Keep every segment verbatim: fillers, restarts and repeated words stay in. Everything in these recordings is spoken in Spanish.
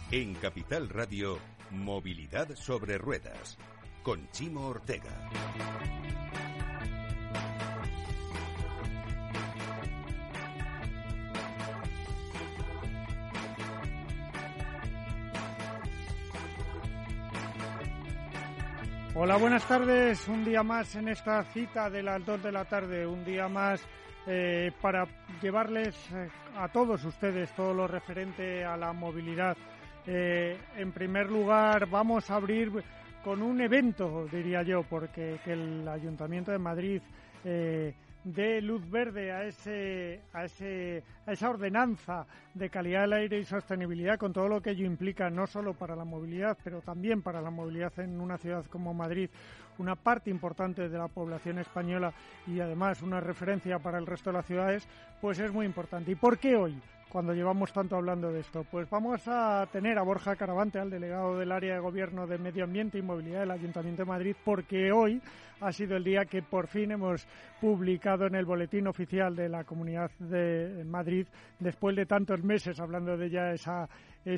En Capital Radio, Movilidad sobre Ruedas, con Chimo Ortega. Hola, buenas tardes. Un día más en esta cita de las dos de la tarde. Un día más eh, para llevarles eh, a todos ustedes todo lo referente a la movilidad. Eh, en primer lugar, vamos a abrir con un evento, diría yo, porque que el Ayuntamiento de Madrid eh, dé luz verde a ese, a ese, a esa ordenanza de calidad del aire y sostenibilidad, con todo lo que ello implica, no solo para la movilidad, pero también para la movilidad en una ciudad como Madrid, una parte importante de la población española y además una referencia para el resto de las ciudades, pues es muy importante. ¿Y por qué hoy, cuando llevamos tanto hablando de esto? Pues vamos a tener a Borja Caravante, al delegado del área de Gobierno de Medio Ambiente y Movilidad del Ayuntamiento de Madrid, porque hoy ha sido el día que por fin hemos publicado en el Boletín Oficial de la Comunidad de Madrid, después de tantos meses hablando de ya esa,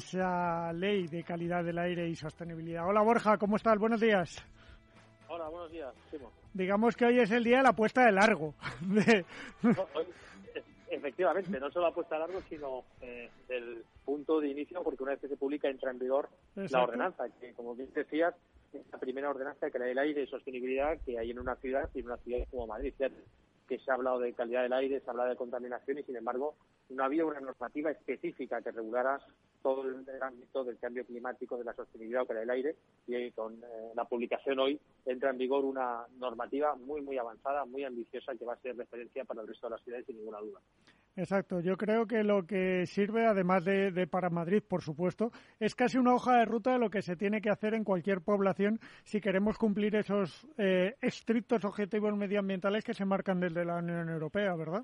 esa ley de calidad del aire y sostenibilidad. Hola Borja, ¿cómo estás? Buenos días. Hola, buenos días, Simón. Digamos que hoy es el día de la puesta de largo. De... No, hoy... Efectivamente, no solo la puesta a largo, sino eh, del punto de inicio, porque una vez que se publica entra en vigor Exacto. la ordenanza, que como bien decías, es la primera ordenanza que la del aire y sostenibilidad que hay en una ciudad y en una ciudad como Madrid. Fíjate que se ha hablado de calidad del aire, se ha hablado de contaminación y, sin embargo, no había una normativa específica que regulara todo el ámbito del cambio climático, de la sostenibilidad o calidad del aire, y con eh, la publicación hoy entra en vigor una normativa muy, muy avanzada, muy ambiciosa, que va a ser referencia para el resto de las ciudades, sin ninguna duda. Exacto, yo creo que lo que sirve, además de, de para Madrid, por supuesto, es casi una hoja de ruta de lo que se tiene que hacer en cualquier población si queremos cumplir esos eh, estrictos objetivos medioambientales que se marcan desde la Unión Europea, ¿verdad?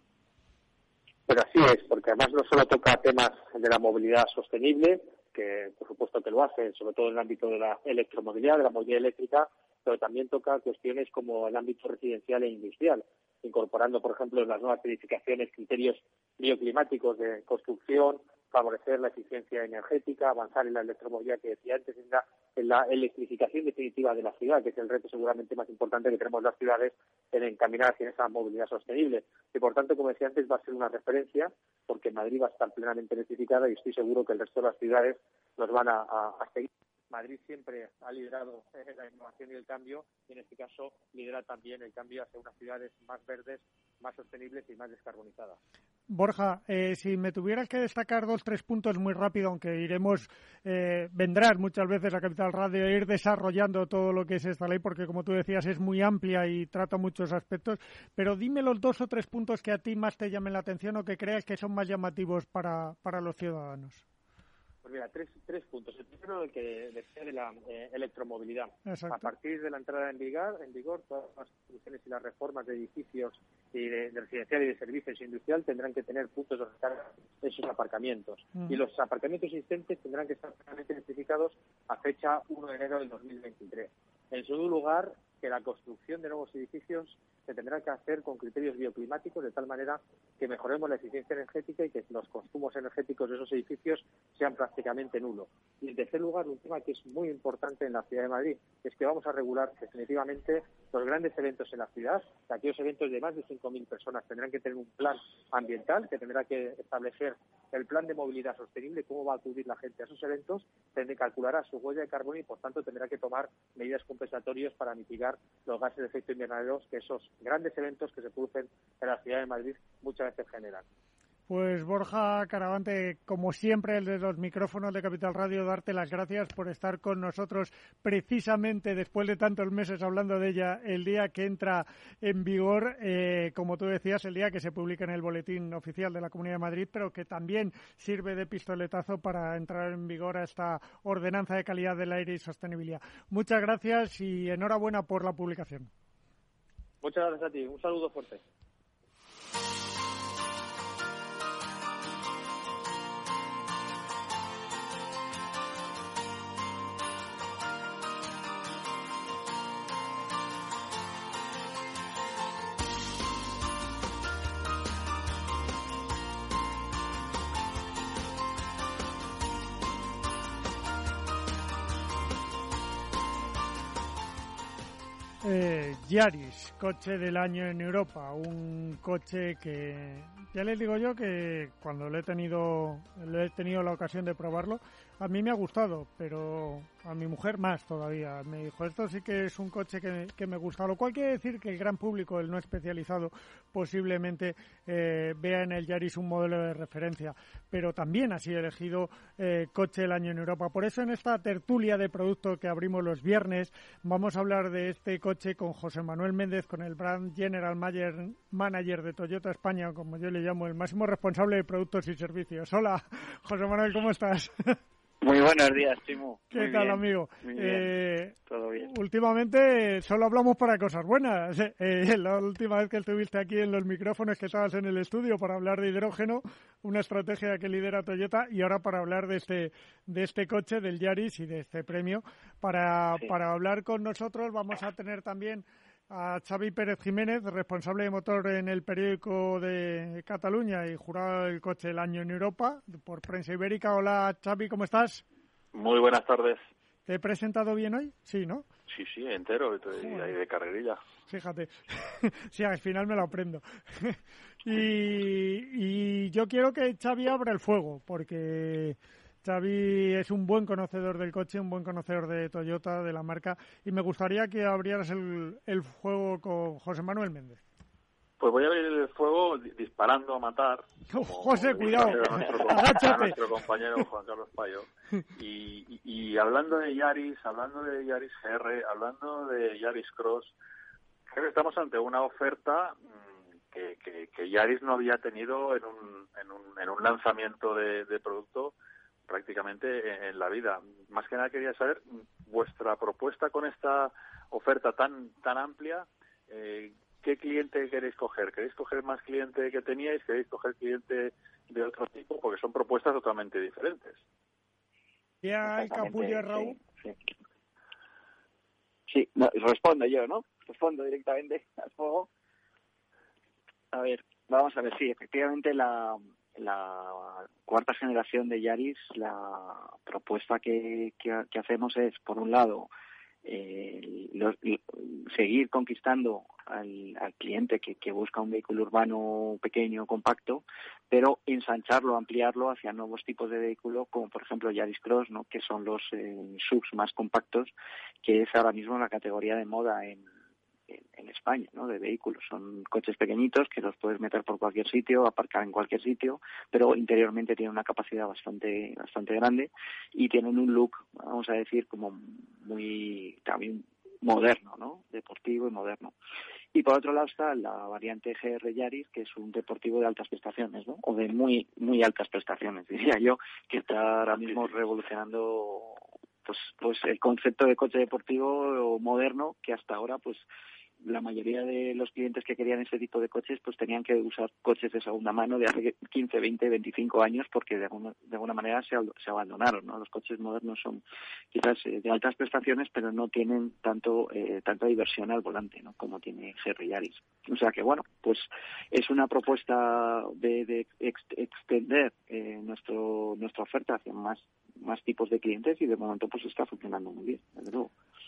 Pues así es, porque además no solo toca temas de la movilidad sostenible, que por supuesto que lo hace, sobre todo en el ámbito de la electromovilidad, de la movilidad eléctrica, pero también toca cuestiones como el ámbito residencial e industrial, incorporando, por ejemplo, en las nuevas edificaciones criterios bioclimáticos de construcción, favorecer la eficiencia energética, avanzar en la electromovilidad que decía antes, en la, en la electrificación definitiva de la ciudad, que es el reto seguramente más importante que tenemos las ciudades en encaminar hacia esa movilidad sostenible. Y por tanto, como decía antes, va a ser una referencia, porque Madrid va a estar plenamente electrificada y estoy seguro que el resto de las ciudades nos van a, a, a seguir. Madrid siempre ha liderado la innovación y el cambio, y en este caso lidera también el cambio hacia unas ciudades más verdes, más sostenibles y más descarbonizadas. Borja, eh, si me tuvieras que destacar dos, tres puntos muy rápido, aunque iremos, eh, vendrás muchas veces a Capital Radio a ir desarrollando todo lo que es esta ley, porque como tú decías es muy amplia y trata muchos aspectos, pero dime los dos o tres puntos que a ti más te llamen la atención o que creas que son más llamativos para, para los ciudadanos. Pues mira, tres, tres puntos. El primero, el que decía de la eh, electromovilidad. Exacto. A partir de la entrada en vigor, en vigor, todas las soluciones y las reformas de edificios y de, de residencial y de servicios industrial tendrán que tener puntos de recarga en sus aparcamientos. Uh-huh. Y los aparcamientos existentes tendrán que estar plenamente identificados a fecha uno de enero del dos mil veintitrés. En segundo lugar, que la construcción de nuevos edificios se tendrá que hacer con criterios bioclimáticos, de tal manera que mejoremos la eficiencia energética y que los consumos energéticos de esos edificios sean prácticamente nulos. Y en tercer lugar, un tema que es muy importante en la ciudad de Madrid, es que vamos a regular definitivamente los grandes eventos en la ciudad. Aquellos eventos de más de cinco mil personas tendrán que tener un plan ambiental, que tendrá que establecer el plan de movilidad sostenible, cómo va a acudir la gente a esos eventos, tendrá que calcular su huella de carbono y, por tanto, tendrá que tomar medidas compensatorias para mitigar los gases de efecto invernadero que esos grandes eventos que se producen en la ciudad de Madrid muchas veces generan. Pues Borja Caravante, como siempre, desde los micrófonos de Capital Radio, darte las gracias por estar con nosotros precisamente después de tantos meses hablando de ella, el día que entra en vigor, eh, como tú decías, el día que se publica en el Boletín Oficial de la Comunidad de Madrid, pero que también sirve de pistoletazo para entrar en vigor a esta ordenanza de calidad del aire y sostenibilidad. Muchas gracias y enhorabuena por la publicación. Muchas gracias a ti. Un saludo fuerte. Eh, Yaris, coche del año en Europa, un coche que ya les digo yo que cuando lo he tenido, lo he tenido la ocasión de probarlo, a mí me ha gustado, pero a mi mujer más todavía. Me dijo, esto sí que es un coche que, que me gusta, lo cual quiere decir que el gran público, el no especializado, posiblemente eh, vea en el Yaris un modelo de referencia, pero también ha sido elegido eh, coche del año en Europa. Por eso en esta tertulia de producto que abrimos los viernes vamos a hablar de este coche con José Manuel Méndez, con el Brand General Manager de Toyota España, como yo le llamo, el máximo responsable de productos y servicios. Hola, José Manuel, ¿cómo estás? Muy buenos días, Chimo. ¿Qué Muy tal, bien, amigo? Muy bien. Eh, Todo bien. Últimamente solo hablamos para cosas buenas. Eh, la última vez que estuviste aquí en los micrófonos, que estabas en el estudio para hablar de hidrógeno, una estrategia que lidera Toyota, y ahora para hablar de este de este coche, del Yaris, y de este premio. Para, sí. para hablar con nosotros vamos a tener también a Xavi Pérez Jiménez, responsable de motor en el periódico de Cataluña y jurado del coche del año en Europa por Prensa Ibérica. Hola, Xavi, ¿cómo estás? Muy buenas tardes. ¿Te he presentado bien hoy? Sí, ¿no? Sí, sí, entero, estoy ahí de carrerilla. Fíjate, sí, al final me lo aprendo. y, y yo quiero que Xavi abra el fuego, porque Xavi es un buen conocedor del coche, un buen conocedor de Toyota, de la marca, y me gustaría que abrieras el, el fuego con José Manuel Méndez. Pues voy a abrir el fuego disparando a matar. Oh, José, cuidado, a nuestro, a nuestro compañero Juan Carlos Payo. Y, y, y hablando de Yaris, hablando de Yaris G R, hablando de Yaris Cross, creo que estamos ante una oferta que, que, que Yaris no había tenido en un, en un, en un lanzamiento de, de producto prácticamente en la vida. Más que nada quería saber vuestra propuesta con esta oferta tan tan amplia. Eh, ¿Qué cliente queréis coger? ¿Queréis coger más cliente que teníais? ¿Queréis coger cliente de otro tipo? Porque son propuestas totalmente diferentes. ¿Ya hay capullo, Raúl? Sí, sí. sí no, respondo yo, ¿no? Respondo directamente al fuego. A ver, vamos a ver, sí, efectivamente la... la cuarta generación de Yaris, la propuesta que, que, que hacemos es, por un lado, eh, los, seguir conquistando al, al cliente que, que busca un vehículo urbano pequeño, compacto, pero ensancharlo, ampliarlo hacia nuevos tipos de vehículos, como por ejemplo Yaris Cross, ¿no? Que son los eh, subs más compactos, que es ahora mismo la categoría de moda en En, en España, ¿no? De vehículos. Son coches pequeñitos que los puedes meter por cualquier sitio, aparcar en cualquier sitio, pero interiormente tienen una capacidad bastante bastante grande y tienen un look, vamos a decir, como muy también moderno, ¿no? Deportivo y moderno. Y por otro lado está la variante G R Yaris, que es un deportivo de altas prestaciones, ¿no? O de muy muy altas prestaciones, diría yo, que está ahora mismo revolucionando pues pues el concepto de coche deportivo moderno, que hasta ahora pues la mayoría de los clientes que querían ese tipo de coches pues tenían que usar coches de segunda mano de hace quince, veinte, veinticinco años, porque de alguna, de alguna manera se, se abandonaron, ¿no? Los coches modernos son quizás eh, de altas prestaciones, pero no tienen tanto eh, tanta diversión al volante, ¿no? Como tiene G R Yaris. O sea que bueno, pues es una propuesta de, de ex, extender eh, nuestro nuestra oferta hacia más más tipos de clientes, y de momento pues está funcionando muy bien, desde luego.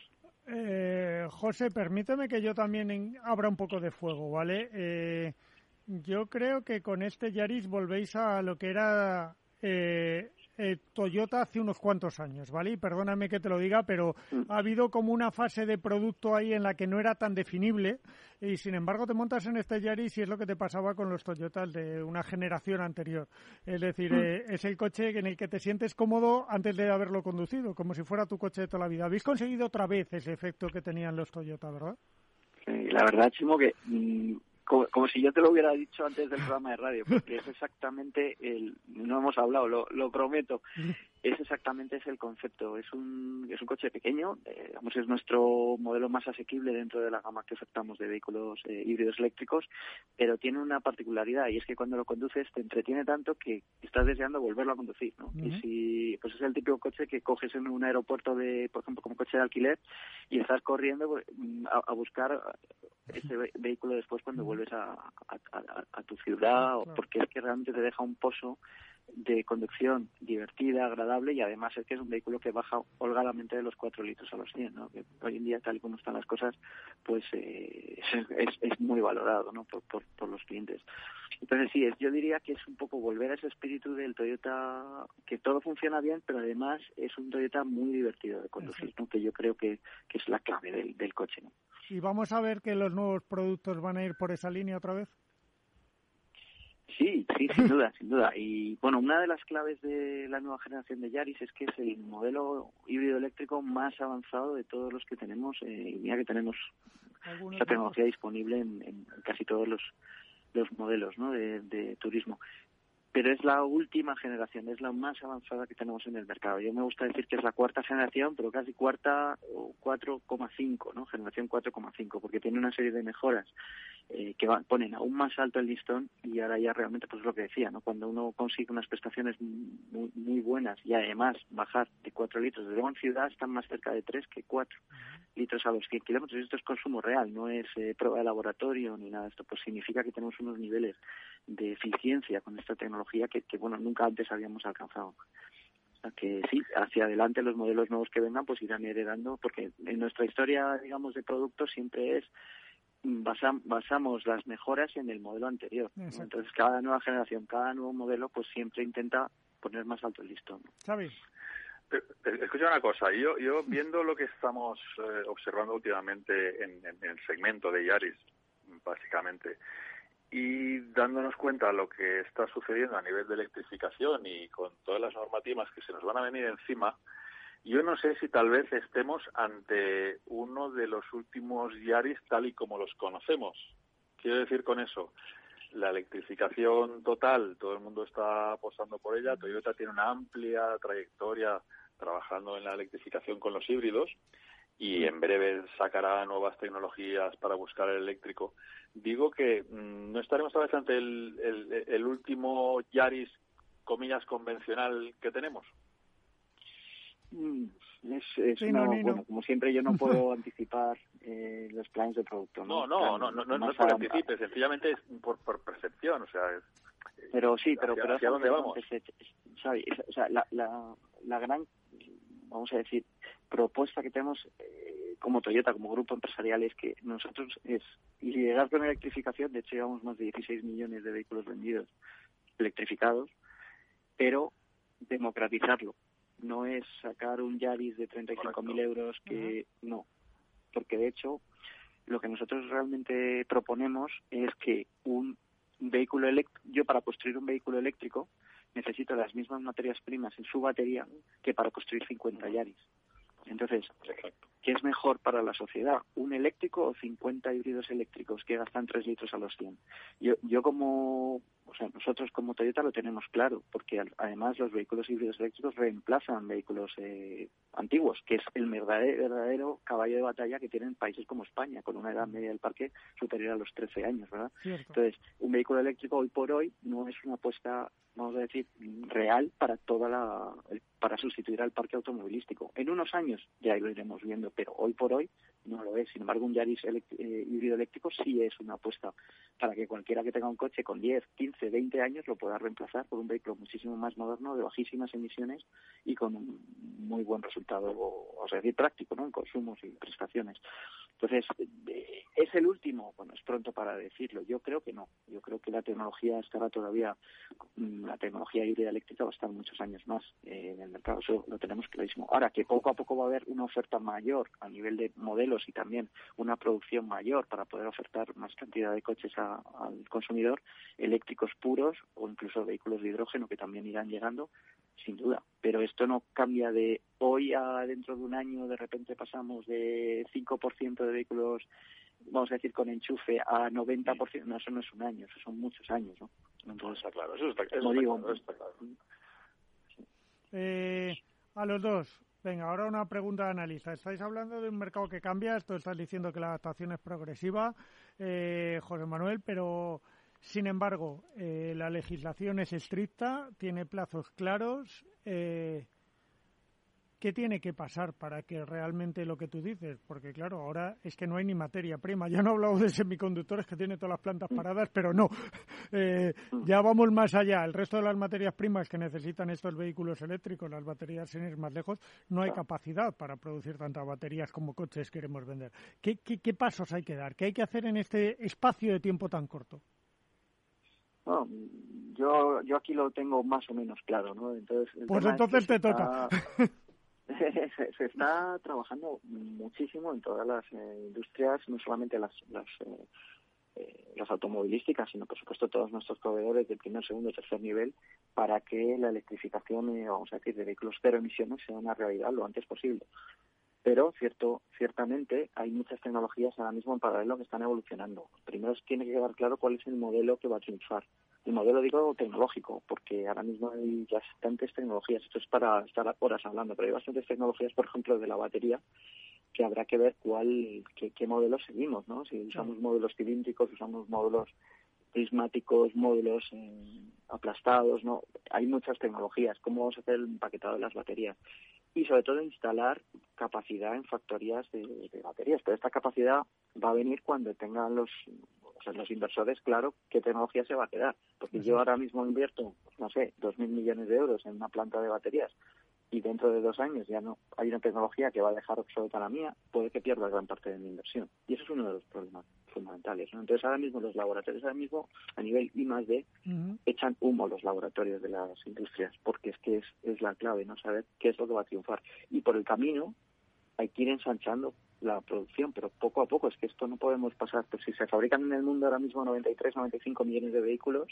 Eh, José, permíteme que yo también en, abra un poco de fuego, ¿vale? Eh, yo creo que con este Yaris volvéis a lo que era eh, eh, Toyota hace unos cuantos años, ¿vale? Y perdóname que te lo diga, pero mm. ha habido como una fase de producto ahí en la que no era tan definible, y sin embargo te montas en este Yaris y es lo que te pasaba con los Toyotas de una generación anterior. Es decir, mm. eh, es el coche en el que te sientes cómodo antes de haberlo conducido, como si fuera tu coche de toda la vida. Habéis conseguido otra vez ese efecto que tenían los Toyota, ¿verdad? Sí, la verdad, Chimo, que mmm, como, como si yo te lo hubiera dicho antes del programa de radio, porque es exactamente el... No hemos hablado, lo, lo prometo. Es exactamente ese el concepto. Es un es un coche pequeño, eh, digamos, es nuestro modelo más asequible dentro de la gama que ofertamos de vehículos eh, híbridos eléctricos, pero tiene una particularidad, y es que cuando lo conduces te entretiene tanto que estás deseando volverlo a conducir, ¿no? Uh-huh. Y si pues es el típico coche que coges en un aeropuerto, de por ejemplo, como coche de alquiler, y estás corriendo a, a buscar ese ve- vehículo después cuando vuelves a, a, a, a tu ciudad, claro. Porque es que realmente te deja un pozo de conducción divertida, agradable, y además es que es un vehículo que baja holgadamente de los cuatro litros a los cien, ¿no? Que hoy en día, tal y como están las cosas, pues eh, es, es, es muy valorado, ¿no? por, por, por los clientes. Entonces sí, es, yo diría que es un poco volver a ese espíritu del Toyota, que todo funciona bien, pero además es un Toyota muy divertido de conducir, ¿no? Que yo creo que, que es la clave del, del coche, ¿no? ¿Y vamos a ver que los nuevos productos van a ir por esa línea otra vez? Sí, sí, sin duda, sin duda. Y bueno, una de las claves de la nueva generación de Yaris es que es el modelo híbrido eléctrico más avanzado de todos los que tenemos. Eh, y mira que tenemos esta tecnología disponible en, en casi todos los, los modelos, ¿no? de, de turismo. Pero es la última generación, es la más avanzada que tenemos en el mercado. Yo me gusta decir que es la cuarta generación, pero casi cuarta o cuatro coma cinco, ¿no? Generación cuatro coma cinco, porque tiene una serie de mejoras eh, que van, ponen aún más alto el listón, y ahora ya realmente, pues lo que decía, ¿no? Cuando uno consigue unas prestaciones muy, muy buenas y además bajar de cuatro litros, desde luego en ciudad están más cerca de tres que cuatro litros a los cien kilómetros, y esto es consumo real, no es eh, prueba de laboratorio ni nada de esto, pues significa que tenemos unos niveles de eficiencia con esta tecnología que, que bueno, nunca antes habíamos alcanzado. O sea que sí, hacia adelante los modelos nuevos que vengan pues irán heredando, porque en nuestra historia, digamos, de productos siempre es basam, basamos las mejoras en el modelo anterior, ¿no? Entonces cada nueva generación, cada nuevo modelo pues siempre intenta poner más alto el listón, ¿no? Xavi. Escucha una cosa, yo yo viendo lo que estamos eh, observando últimamente en, en, en el segmento de Yaris, básicamente, y dándonos cuenta de lo que está sucediendo a nivel de electrificación y con todas las normativas que se nos van a venir encima, yo no sé si tal vez estemos ante uno de los últimos Yaris tal y como los conocemos. Quiero decir con eso, la electrificación total, todo el mundo está apostando por ella. Toyota tiene una amplia trayectoria trabajando en la electrificación con los híbridos y en breve sacará nuevas tecnologías para buscar el eléctrico. Digo que mmm, no estaremos tal vez ante el, el, el último Yaris, comillas, convencional que tenemos. Es, es sí, una, no, bueno, no. Como siempre yo no puedo anticipar eh, los planes de producto, ¿no? No, no, no, no, no, no es por anticipe, sencillamente es por, por percepción, o sea, es, pero sí, pero hacia, pero hacia dónde vamos. Es, ¿sabe? O sea, la, la, la gran, vamos a decir, propuesta que tenemos eh, como Toyota, como grupo empresarial, es que nosotros es llegar con electrificación. De hecho, llevamos más de dieciséis millones de vehículos vendidos electrificados, pero democratizarlo. No es sacar un Yaris de treinta y cinco mil euros que uh-huh. no, porque de hecho lo que nosotros realmente proponemos es que un vehículo eléctrico, yo para construir un vehículo eléctrico necesito las mismas materias primas en su batería que para construir cincuenta Yaris. Entonces, ¿qué es mejor para la sociedad? ¿Un eléctrico o cincuenta híbridos eléctricos que gastan tres litros a los cien? Yo, yo como, o sea, nosotros como Toyota lo tenemos claro, porque además los vehículos híbridos eléctricos reemplazan vehículos eh, antiguos, que es el verdadero, verdadero caballo de batalla que tienen países como España, con una edad media del parque superior a los trece años, ¿verdad? Cierto. Entonces, un vehículo eléctrico hoy por hoy no es una apuesta, vamos a decir, real para toda la para sustituir al parque automovilístico. En unos años ya lo iremos viendo, pero hoy por hoy no lo es. Sin embargo, un Yaris elect- eh, híbrido eléctrico sí es una apuesta para que cualquiera que tenga un coche con diez, quince, veinte años lo pueda reemplazar por un vehículo muchísimo más moderno, de bajísimas emisiones y con un muy buen resultado, o, o sea, decir, práctico, ¿no? En consumos y prestaciones. Entonces, eh, ¿es el último? Bueno, es pronto para decirlo. Yo creo que no. Yo creo que la tecnología estará todavía, la tecnología híbrida eléctrica va a estar muchos años más eh, en el mercado. Eso lo tenemos clarísimo. Ahora, que poco a poco va a haber una oferta mayor a nivel de modelos y también una producción mayor para poder ofertar más cantidad de coches a, al consumidor, eléctricos puros o incluso vehículos de hidrógeno que también irán llegando, sin duda. Pero esto no cambia de hoy a dentro de un año. De repente pasamos de cinco por ciento de vehículos, vamos a decir, con enchufe a noventa por ciento. No, eso no es un año, eso son muchos años, ¿no? Entonces, está claro, eso está, eso como está digo, claro, eso está claro. Eh, a los dos, venga, ahora una pregunta de analista. Estáis hablando de un mercado que cambia, esto estás diciendo que la adaptación es progresiva, eh, José Manuel, pero sin embargo, eh, la legislación es estricta, tiene plazos claros. Eh, ¿qué tiene que pasar para que realmente lo que tú dices? Porque claro, ahora es que no hay ni materia prima. Ya no he hablado de semiconductores que tiene todas las plantas paradas, pero no. Eh, ya vamos más allá. El resto de las materias primas que necesitan estos vehículos eléctricos, las baterías, sin ir más lejos, no hay capacidad para producir tantas baterías como coches queremos vender. ¿Qué, qué, qué pasos hay que dar? ¿Qué hay que hacer en este espacio de tiempo tan corto? No, yo yo aquí lo tengo más o menos claro, ¿no? Entonces, pues entonces es te está... toca. se, se está trabajando muchísimo en todas las eh, industrias, no solamente las las, eh, eh, las automovilísticas, sino por supuesto todos nuestros proveedores de primer, segundo y tercer nivel, para que la electrificación, eh, vamos a decir, de vehículos cero emisiones sea una realidad lo antes posible. Pero cierto, ciertamente hay muchas tecnologías ahora mismo en paralelo que están evolucionando. Primero tiene que quedar claro cuál es el modelo que va a triunfar. El modelo, digo, tecnológico, porque ahora mismo hay bastantes tecnologías. Esto es para estar horas hablando, pero hay bastantes tecnologías, por ejemplo, de la batería, que habrá que ver cuál, qué, qué modelo seguimos, ¿no? Si usamos módulos cilíndricos, usamos módulos prismáticos, módulos eh, aplastados, ¿no? Hay muchas tecnologías. ¿Cómo vamos a hacer el empaquetado de las baterías? Y sobre todo instalar capacidad en factorías de, de baterías. Pero esta capacidad va a venir cuando tengan los, o sea, los inversores claro qué tecnología se va a quedar. Porque yo ahora mismo invierto, no sé, dos mil millones de euros en una planta de baterías y dentro de dos años ya no hay una tecnología que va a dejar obsoleta la mía, puede que pierda gran parte de mi inversión. Y eso es uno de los problemas fundamentales, ¿no? Entonces ahora mismo los laboratorios, ahora mismo a nivel I más D, uh-huh. echan humo los laboratorios de las industrias, porque es que es, es la clave, ¿no? Saber qué es lo que va a triunfar. Y por el camino hay que ir ensanchando la producción, pero poco a poco, es que esto no podemos pasar, pues si se fabrican en el mundo ahora mismo noventa y tres, noventa y cinco millones de vehículos,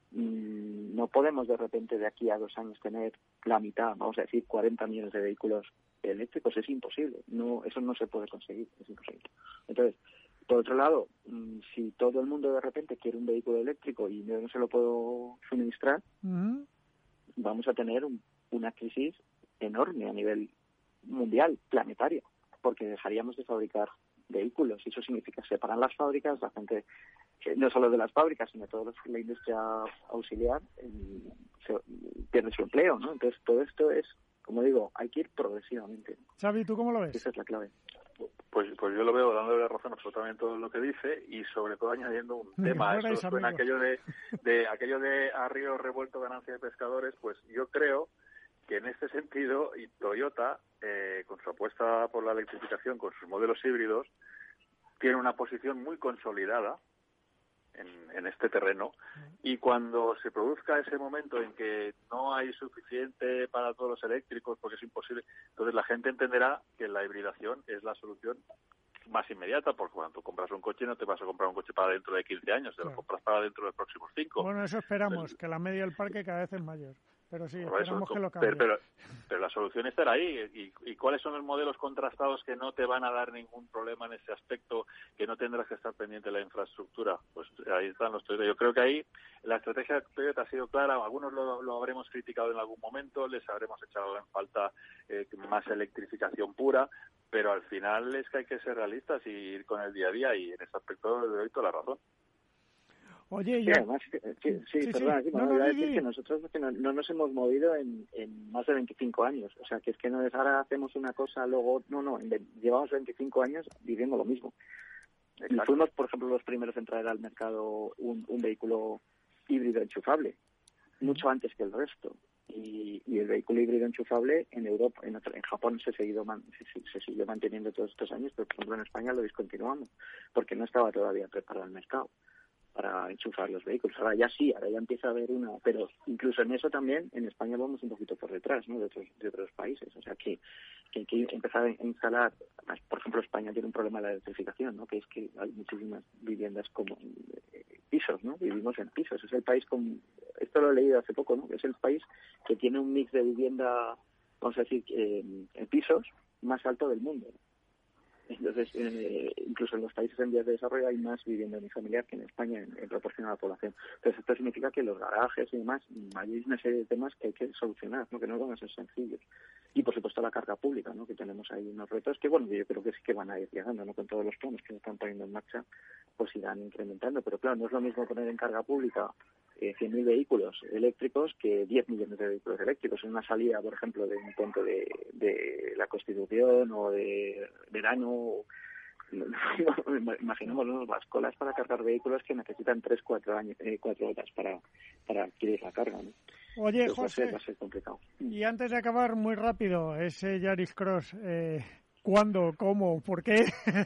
mmm, no podemos de repente de aquí a dos años tener la mitad, vamos a decir cuarenta millones de vehículos eléctricos, es imposible, no, eso no se puede conseguir, es imposible. Entonces, por otro lado, mmm, si todo el mundo de repente quiere un vehículo eléctrico y yo no se lo puedo suministrar, uh-huh. vamos a tener un, una crisis enorme a nivel mundial, planetario, porque dejaríamos de fabricar vehículos y eso significa separar las fábricas, la gente, no solo de las fábricas, sino toda la industria auxiliar se, pierde su empleo, ¿no? Entonces todo esto es, como digo, hay que ir progresivamente. Xavi, ¿tú cómo lo ves? Esa es la clave. Pues pues yo lo veo dándole razón absolutamente todo lo que dice y sobre todo añadiendo un tema. Eso suena aquello de, de aquello de a río revuelto ganancia de pescadores, pues yo creo que en este sentido, y Toyota, eh, con su apuesta por la electrificación, con sus modelos híbridos, tiene una posición muy consolidada en, en este terreno, y cuando se produzca ese momento en que no hay suficiente para todos los eléctricos, porque es imposible, entonces la gente entenderá que la hibridación es la solución más inmediata, porque cuando tú compras un coche no te vas a comprar un coche para dentro de quince años, te claro. lo compras para dentro de los próximos cinco. Bueno, eso esperamos, entonces, que la media del parque cada vez es mayor. Pero sí, esperamos eso, que lo cambie. Pero, pero, pero la solución estará ahí. ¿Y, ¿Y cuáles son los modelos contrastados que no te van a dar ningún problema en ese aspecto, que no tendrás que estar pendiente de la infraestructura? Pues ahí están los Toyota. Yo creo que ahí la estrategia de Toyota ha sido clara. Algunos lo, lo habremos criticado en algún momento, les habremos echado en falta eh, más electrificación pura, pero al final es que hay que ser realistas y ir con el día a día, y en ese aspecto le doy toda la razón. Oye, sí, ya... además, sí, sí, sí, perdona, sí, sí, no, no, no, a decir que nosotros que no, no nos hemos movido en, en más de veinticinco años, o sea, que es que no es ahora hacemos una cosa, luego, no, no, llevamos veinticinco años viviendo lo mismo. Exacto. Fuimos, por ejemplo, los primeros en traer al mercado un, un vehículo híbrido enchufable, mucho antes que el resto. Y, y el vehículo híbrido enchufable en Europa, en, en Japón se, seguido man, se, se siguió manteniendo todos estos años, pero por ejemplo en España lo discontinuamos, porque no estaba todavía preparado el mercado para enchufar los vehículos. Ahora ya sí, ahora ya empieza a haber una, pero incluso en eso también en España vamos un poquito por detrás, ¿no? de otros de otros países, o sea que, que hay que empezar a instalar, por ejemplo España tiene un problema de la electrificación, ¿no? que es que hay muchísimas viviendas como eh, pisos, ¿no? Vivimos en pisos, es el país con, esto lo he leído hace poco, ¿no? es el país que tiene un mix de vivienda, vamos a decir, eh, en pisos más alto del mundo. Entonces, eh, incluso en los países en vías de desarrollo hay más vivienda unifamiliar que en España en, en proporción a la población. Entonces, esto significa que los garajes y demás, hay una serie de temas que hay que solucionar, ¿no? que no van a ser sencillos. Y, por supuesto, la carga pública, ¿no? que tenemos ahí unos retos que, bueno, yo creo que sí que van a ir llegando, ¿no? con todos los planes que se están poniendo en marcha, pues irán incrementando. Pero, claro, no es lo mismo poner en carga pública eh, cien mil vehículos eléctricos que diez millones de vehículos eléctricos. En una salida, por ejemplo, de un puente de, de la Constitución o de verano, imaginémonos las colas para cargar vehículos que necesitan tres, cuatro años, eh, cuatro horas para, para adquirir la carga, ¿no? Oye, Entonces, José, va a ser, va a ser complicado. Y antes de acabar, muy rápido, ese Yaris Cross, eh, ¿cuándo, cómo, por qué?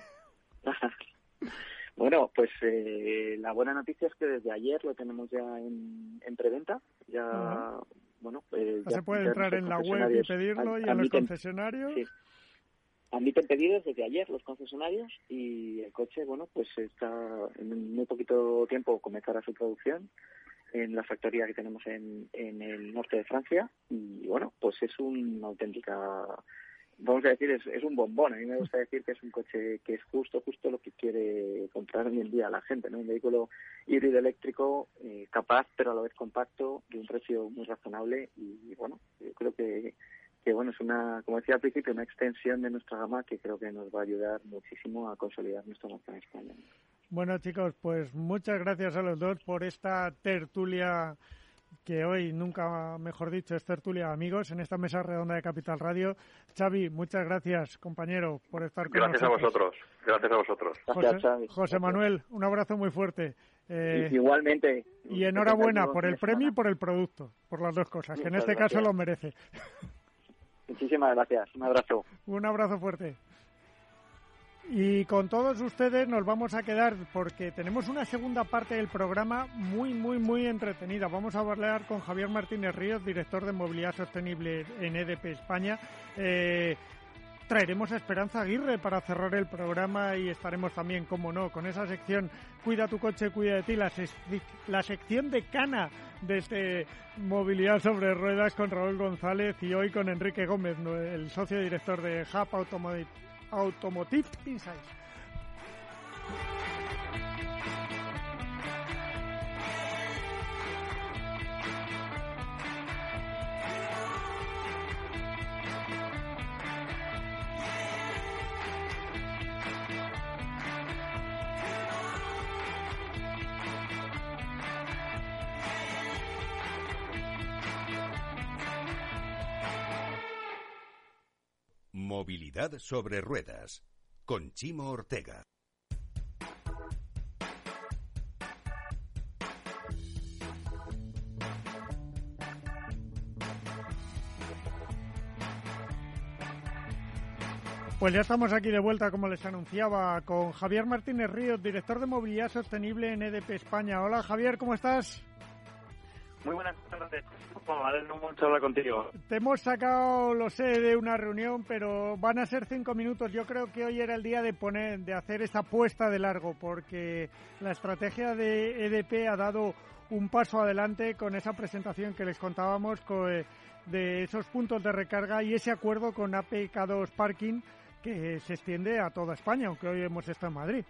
Bueno, pues eh, la buena noticia es que desde ayer lo tenemos ya en, en preventa. Ya, uh-huh. bueno, eh, ya se puede entrar en la web y pedirlo y en los concesionarios. Sí. Admiten pedidos desde ayer los concesionarios y el coche, bueno, pues está en muy poquito tiempo comenzará su producción en la factoría que tenemos en, en el norte de Francia y, bueno, pues es una auténtica, vamos a decir, es, es un bombón. A mí me gusta decir que es un coche que es justo, justo lo que quiere comprar hoy en día la gente, ¿no? Un vehículo híbrido eléctrico eh, capaz, pero a la vez compacto, de un precio muy razonable y, bueno, yo creo que que bueno, es una, como decía al principio, una extensión de nuestra gama que creo que nos va a ayudar muchísimo a consolidar nuestra marca en España. Bueno, chicos, pues muchas gracias a los dos por esta tertulia que hoy, nunca mejor dicho, es tertulia amigos en esta mesa redonda de Capital Radio. Xavi, muchas gracias, compañero, por estar con gracias nosotros. Gracias a vosotros, gracias a vosotros. José, gracias, Xavi. José Manuel, un abrazo muy fuerte. Eh, Igualmente. Y enhorabuena por el premio y por el producto, por las dos cosas, que en este gracias. caso lo merece. Muchísimas gracias. Un abrazo. Un abrazo fuerte. Y con todos ustedes nos vamos a quedar porque tenemos una segunda parte del programa muy, muy, muy entretenida. Vamos a hablar con Javier Martínez Ríos, director de Movilidad Sostenible en E D P España. Eh, traeremos a Esperanza Aguirre para cerrar el programa y estaremos también, como no, con esa sección Cuida tu coche, cuida de ti, la, se- la sección de Cana desde Movilidad sobre Ruedas con Raúl González y hoy con Enrique Gómez, el socio director de Hub Automotive, Automotive Insights. Movilidad sobre ruedas con Chimo Ortega. Pues ya estamos aquí de vuelta, como les anunciaba, con Javier Martínez Ríos, director de Movilidad Sostenible en E D P España. Hola, Javier, ¿cómo estás? Muy buenas tardes. Me alegro mucho hablar contigo. Te hemos sacado, lo sé, de una reunión, pero van a ser cinco minutos. Yo creo que hoy era el día de poner, de hacer esa apuesta de largo, porque la estrategia de E D P ha dado un paso adelante con esa presentación que les contábamos con, de esos puntos de recarga y ese acuerdo con A P K dos Parking que se extiende a toda España, aunque hoy hemos estado en Madrid.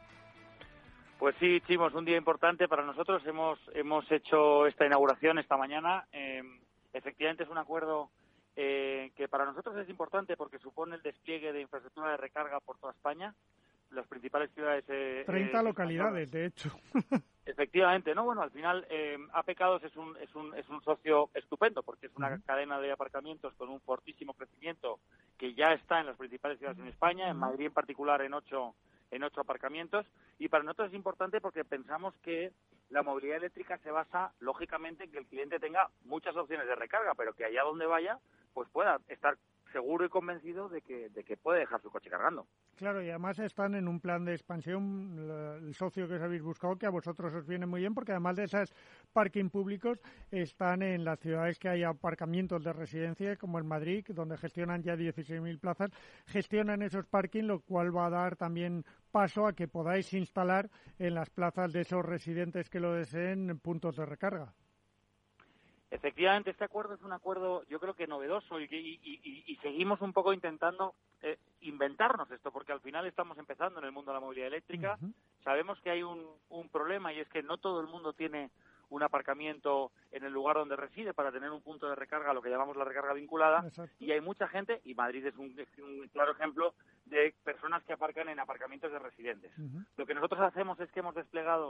Pues sí, Chimo, es un día importante para nosotros. Hemos hemos hecho esta inauguración esta mañana. Eh, efectivamente es un acuerdo eh, que para nosotros es importante porque supone el despliegue de infraestructura de recarga por toda España. Las principales ciudades... Eh, treinta eh, localidades, de hecho. Efectivamente, no, bueno, al final eh, A P K dos es un, es, un, es un socio estupendo porque es una uh-huh. cadena de aparcamientos con un fortísimo crecimiento que ya está en las principales ciudades en España, en Madrid en particular en ocho, en ocho aparcamientos, y para nosotros es importante porque pensamos que la movilidad eléctrica se basa, lógicamente, en que el cliente tenga muchas opciones de recarga, pero que allá donde vaya, pues pueda estar seguro y convencido de que, de que puede dejar su coche cargando. Claro, y además están en un plan de expansión, el socio que os habéis buscado, que a vosotros os viene muy bien, porque además de esos parking públicos, están en las ciudades que hay aparcamientos de residencia, como en Madrid, donde gestionan ya dieciséis mil plazas, gestionan esos parking, lo cual va a dar también paso a que podáis instalar en las plazas de esos residentes que lo deseen puntos de recarga. Efectivamente, este acuerdo es un acuerdo, yo creo que novedoso y, y, y, y seguimos un poco intentando eh, inventarnos esto, porque al final estamos empezando en el mundo de la movilidad eléctrica. Uh-huh. Sabemos que hay un, un problema y es que no todo el mundo tiene un aparcamiento en el lugar donde reside para tener un punto de recarga, lo que llamamos la recarga vinculada. Exacto. Y hay mucha gente, y Madrid es un, un claro ejemplo, de personas que aparcan en aparcamientos de residentes. Uh-huh. Lo que nosotros hacemos es que hemos desplegado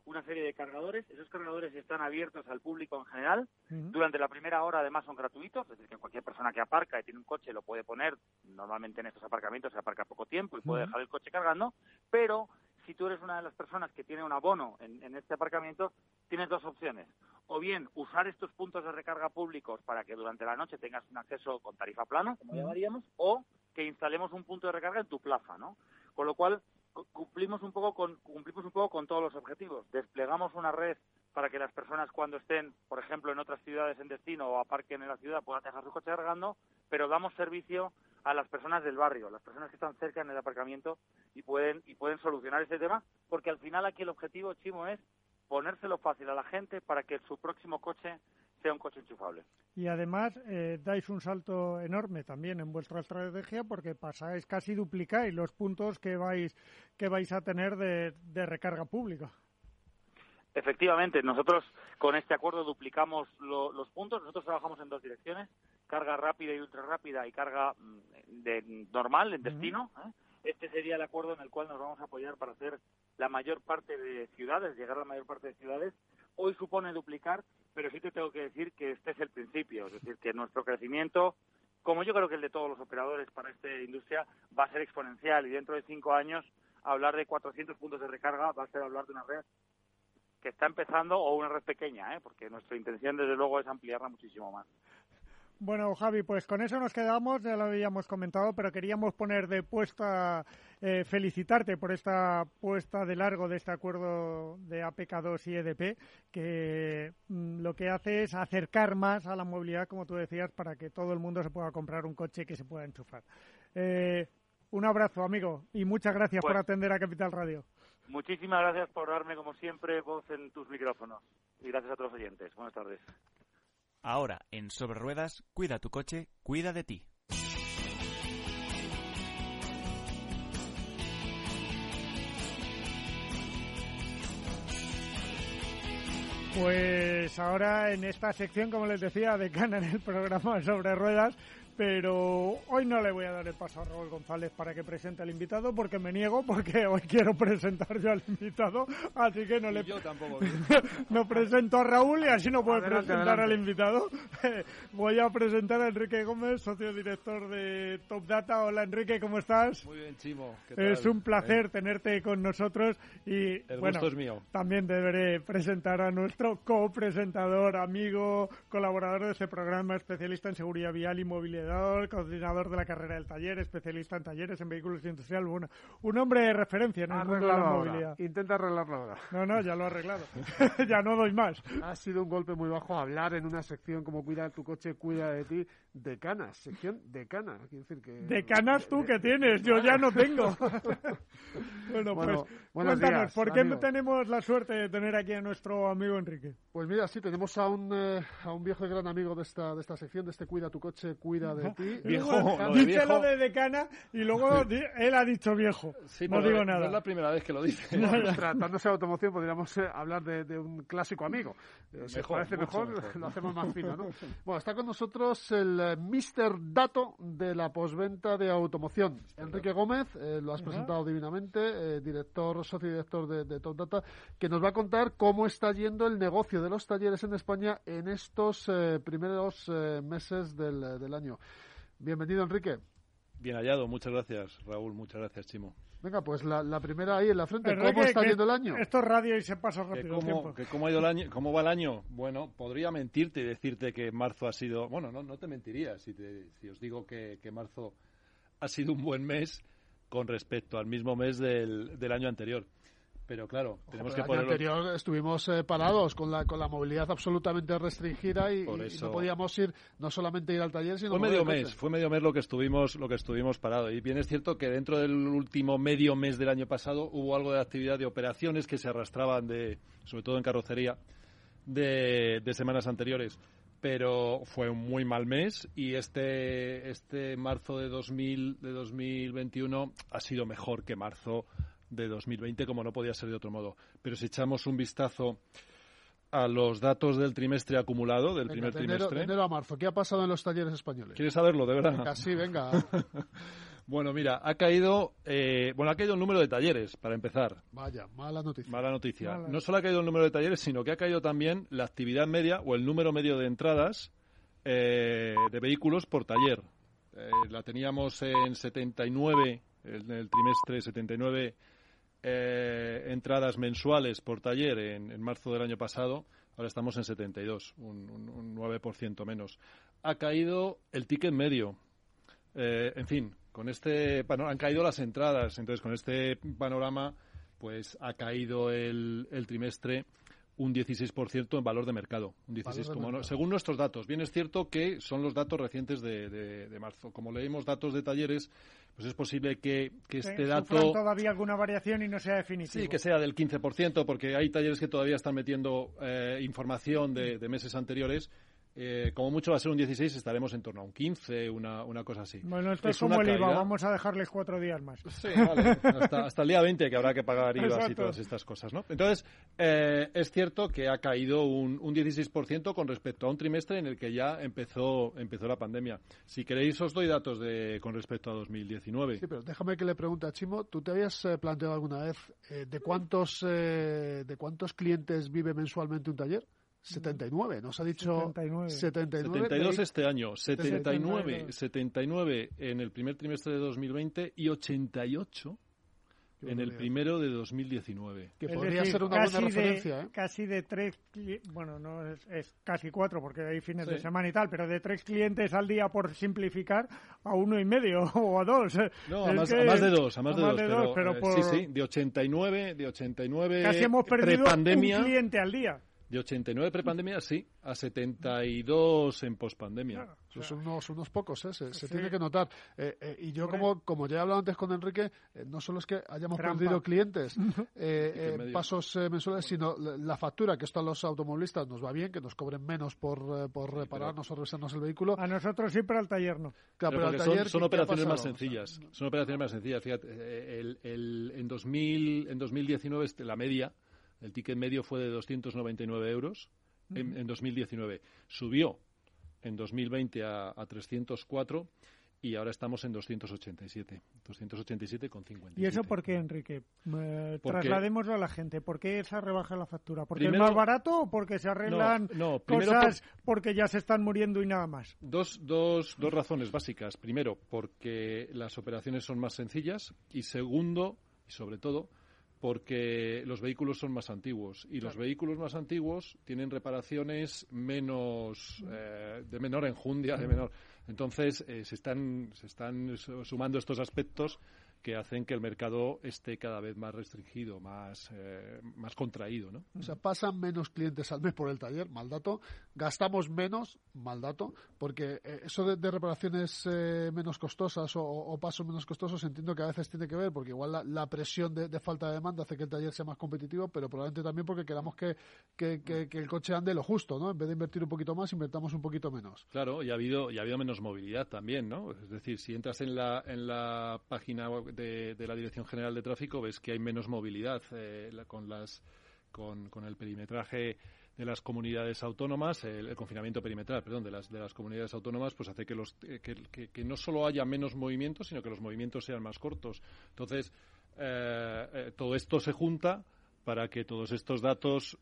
una serie de cargadores. Esos cargadores están abiertos al público en general. Uh-huh. Durante la primera hora, además, son gratuitos, es decir, que cualquier persona que aparca y tiene un coche lo puede poner. Normalmente en estos aparcamientos se aparca poco tiempo y puede Uh-huh. dejar el coche cargando, pero si tú eres una de las personas que tiene un abono en, en este aparcamiento, tienes dos opciones. O bien usar estos puntos de recarga públicos para que durante la noche tengas un acceso con tarifa plana, como llamaríamos, o que instalemos un punto de recarga en tu plaza, ¿no? Con lo cual cumplimos un poco con cumplimos un poco con todos los objetivos. Desplegamos una red para que las personas, cuando estén, por ejemplo, en otras ciudades en destino o aparquen en la ciudad, puedan dejar su coche cargando, pero damos servicio a las personas del barrio, las personas que están cerca en el aparcamiento y pueden y pueden solucionar ese tema, porque al final aquí el objetivo, Chimo, es ponérselo fácil a la gente para que su próximo coche sea un coche enchufable. Y además eh, dais un salto enorme también en vuestra estrategia, porque pasáis, casi duplicáis los puntos que vais que vais a tener de, de recarga pública. Efectivamente, nosotros con este acuerdo duplicamos lo, los puntos. Nosotros trabajamos en dos direcciones: carga rápida y ultra rápida y carga de normal en destino. Uh-huh. ¿eh? Este sería el acuerdo en el cual nos vamos a apoyar para hacer la mayor parte de ciudades, llegar a la mayor parte de ciudades. Hoy supone duplicar, pero sí te tengo que decir que este es el principio, es decir, que nuestro crecimiento, como yo creo que el de todos los operadores para esta industria, va a ser exponencial, y dentro de cinco años hablar de cuatrocientos puntos de recarga va a ser hablar de una red que está empezando o una red pequeña, ¿eh? Porque nuestra intención desde luego es ampliarla muchísimo más. Bueno, Javi, pues con eso nos quedamos, ya lo habíamos comentado, pero queríamos poner de puesta, eh, felicitarte por esta puesta de largo de este acuerdo de A P K dos y E D P, que mm, lo que hace es acercar más a la movilidad, como tú decías, para que todo el mundo se pueda comprar un coche que se pueda enchufar. Eh, un abrazo, amigo, y muchas gracias pues, por atender a Capital Radio. Muchísimas gracias por darme, como siempre, voz en tus micrófonos. Y gracias a todos los oyentes. Buenas tardes. Ahora, en Sobre Ruedas, cuida tu coche, cuida de ti. Pues ahora en esta sección, como les decía, decana en el programa Sobre Ruedas, pero hoy no le voy a dar el paso a Raúl González para que presente al invitado, porque me niego, porque hoy quiero presentar yo al invitado, así que no le yo tampoco no presento a Raúl y así no puedo adelante, presentar adelante. al invitado. Voy a presentar a Enrique Gómez, socio director de Top Data. Hola Enrique, ¿cómo estás? Muy bien, Chimo. ¿Qué tal? Es un placer ¿Eh? tenerte con nosotros y el bueno, gusto es mío. También deberé presentar a nuestro copresentador, amigo, colaborador de este programa, especialista en seguridad vial y movilidad, coordinador de la carrera del taller, especialista en talleres en vehículos industriales. Bueno, un hombre de referencia en el mundo de la movilidad. Ahora. Intenta arreglarlo ahora. No, no, ya lo he arreglado. Ya no doy más. Ha sido un golpe muy bajo hablar en una sección como Cuida tu coche, cuida de ti, de canas, sección de canas. Quiero decir que... De canas tú que tienes, yo ya no tengo. Bueno, bueno, pues buenos cuéntanos, días, ¿por qué amigo? tenemos la suerte de tener aquí a nuestro amigo Enrique? Pues mira, sí, tenemos a un, eh, a un viejo y gran amigo de esta, de esta sección, de este Cuida tu coche, cuida de ti. Viejo, Bueno, lo de dice viejo. lo de decana y luego di- él ha dicho viejo. Sí, no pero digo no nada. es la primera vez que lo dice. Tratándose de automoción, podríamos eh, hablar de, de un clásico amigo. Eh, si os Mejor, parece mucho mejor, mejor. lo hacemos más fino, ¿no? Bueno, está con nosotros el eh, mister Dato de la posventa de automoción. Enrique Gómez, eh, lo has Ajá. presentado divinamente, eh, director, socio director de, de Top Data, que nos va a contar cómo está yendo el negocio de los talleres en España en estos eh, primeros eh, meses del, del año. Bienvenido, Enrique. Bien hallado, muchas gracias, Raúl, muchas gracias, Chimo. Venga, pues la, la primera ahí en la frente. Enrique, ¿Cómo está que yendo el año? Esto es radio y se pasa ¿Que rápido el cómo, tiempo. que cómo ha ido el año, cómo va el año? Bueno, podría mentirte y decirte que marzo ha sido... Bueno, no, no te mentiría si, te, si os digo que, que marzo ha sido un buen mes con respecto al mismo mes del, del año anterior. Pero claro, tenemos Ojo, que el año ponerlo... anterior estuvimos eh, parados con la con la movilidad absolutamente restringida y, Por y eso- no podíamos ir, no solamente ir al taller, sino Fue mover medio el coche. mes, fue medio mes lo que estuvimos, lo que estuvimos parado. Y bien es cierto que dentro del último medio mes del año pasado hubo algo de actividad de operaciones que se arrastraban de, sobre todo en carrocería, de, de semanas anteriores. Pero fue un muy mal mes y este este marzo de dos mil de dos mil veintiuno ha sido mejor que marzo de dos mil veinte, como no podía ser de otro modo. Pero si echamos un vistazo a los datos del trimestre acumulado, del Venga, primer de enero, trimestre... de enero a marzo, ¿qué ha pasado en los talleres españoles? ¿Quieres saberlo, de verdad? Venga, sí, venga. Bueno, mira, ha caído, eh, bueno, ha caído el número de talleres, para empezar. Vaya, mala noticia. Mala noticia. Mala. No solo ha caído el número de talleres, sino que ha caído también la actividad media o el número medio de entradas eh, de vehículos por taller. Eh, la teníamos en setenta y nueve, en el trimestre setenta y nueve eh, entradas mensuales por taller en, en marzo del año pasado. Ahora estamos en setenta y dos, un, un, un nueve por ciento menos. Ha caído el ticket medio. Eh, en fin, con este pano- han caído las entradas. Entonces, con este panorama, pues ha caído el, el trimestre un dieciséis por ciento en valor de mercado. Un dieciséis, como no, según nuestros datos. Bien es cierto que son los datos recientes de, de, de marzo. Como leemos datos de talleres, pues es posible que, que este que dato... sufran todavía alguna variación y no sea definitivo. Sí, que sea del quince por ciento, porque hay talleres que todavía están metiendo eh, información de, de meses anteriores. Eh, como mucho va a ser un dieciséis, estaremos en torno a un quince, una, una cosa así. Bueno, esto es, es como una el I V A, caída. vamos a dejarles cuatro días más. Sí, vale, hasta, hasta el día veinte que habrá que pagar I V A y Exacto. todas estas cosas, ¿no? Entonces, eh, es cierto que ha caído un, un dieciséis por ciento con respecto a un trimestre en el que ya empezó empezó la pandemia. Si queréis, os doy datos de con respecto a dos mil diecinueve. Sí, pero déjame que le pregunte a Chimo, ¿tú te habías eh, planteado alguna vez eh, de cuántos eh, de cuántos clientes vive mensualmente un taller? setenta y nueve, nos ha dicho setenta y nueve. setenta y nueve. setenta y dos este año, setenta setenta y y nueve, nueve. setenta y nueve en el primer trimestre de dos mil veinte y ochenta y ocho Qué en el barbaridad. primero de dos mil diecinueve. Que Es podría decir, ser una casi buena de- referencia, ¿eh? Casi de tres, cli- bueno, no es, es casi cuatro porque hay fines Sí. de semana y tal, pero de tres clientes al día, por simplificar, a uno y medio o a dos. No, a Es más, que- a más de dos, a más de dos, pero, pero eh, por- sí, sí, de ochenta y nueve, de ochenta y nueve casi hemos perdido prepandemia, un cliente al día. de ochenta y nueve prepandemia, sí, a setenta y dos en pospandemia. Claro. Eso son unos, unos pocos, ¿eh? se, se Sí. tiene que notar. Eh, eh, y yo, Hombre. como, como ya he hablado antes con Enrique, eh, no solo es que hayamos Trampa. perdido clientes, eh, Sí, que en eh, medio. pasos eh, mensuales, sino la, la factura, que esto a los automovilistas nos va bien, que nos cobren menos por, eh, por repararnos o revisarnos el vehículo. A nosotros sí, pero al taller no. Claro, Pero pero al porque taller, son, son ¿qué- qué ha operaciones más pasado? sencillas. Son operaciones más sencillas. Fíjate, eh, el, el, en, dos mil, en dos mil diecinueve este, la media, el ticket medio fue de doscientos noventa y nueve euros en, en dos mil diecinueve. Subió en dos mil veinte a, a trescientos cuatro y ahora estamos en doscientos ochenta y siete. doscientos ochenta y siete con cincuenta y siete. ¿Y eso por qué, Enrique? Eh, Porque- trasladémoslo a la gente. ¿Por qué esa rebaja en la factura? ¿Porque Primero- es más barato o porque se arreglan No, no, primero cosas porque ya se están muriendo y nada más? Dos, dos, dos razones básicas. Primero, porque las operaciones son más sencillas. Y segundo, y sobre todo, porque los vehículos son más antiguos. Y los vehículos más antiguos tienen reparaciones menos eh, de menor enjundia, de menor. Entonces, eh, se están, se están sumando estos aspectos que hacen que el mercado esté cada vez más restringido, más, eh, más contraído, ¿no? O sea, pasan menos clientes al mes por el taller, mal dato. Gastamos menos, mal dato, porque eh, eso de, de reparaciones eh, menos costosas o, o pasos menos costosos entiendo que a veces tiene que ver, porque igual la, la presión de, de falta de demanda hace que el taller sea más competitivo, pero probablemente también porque queramos que, que, que, que el coche ande lo justo, ¿no? En vez de invertir un poquito más, invertamos un poquito menos. Claro, y ha habido y ha habido menos movilidad también, ¿no? Es decir, si entras en la en la página web de, de la Dirección General de Tráfico, ves que hay menos movilidad eh, la- con las con, con el perimetraje de las comunidades autónomas, el, el confinamiento perimetral, perdón, de las de las comunidades autónomas, pues hace que los eh, que, que, que no solo haya menos movimientos, sino que los movimientos sean más cortos. Entonces, eh, eh, todo esto se junta para que todos estos datos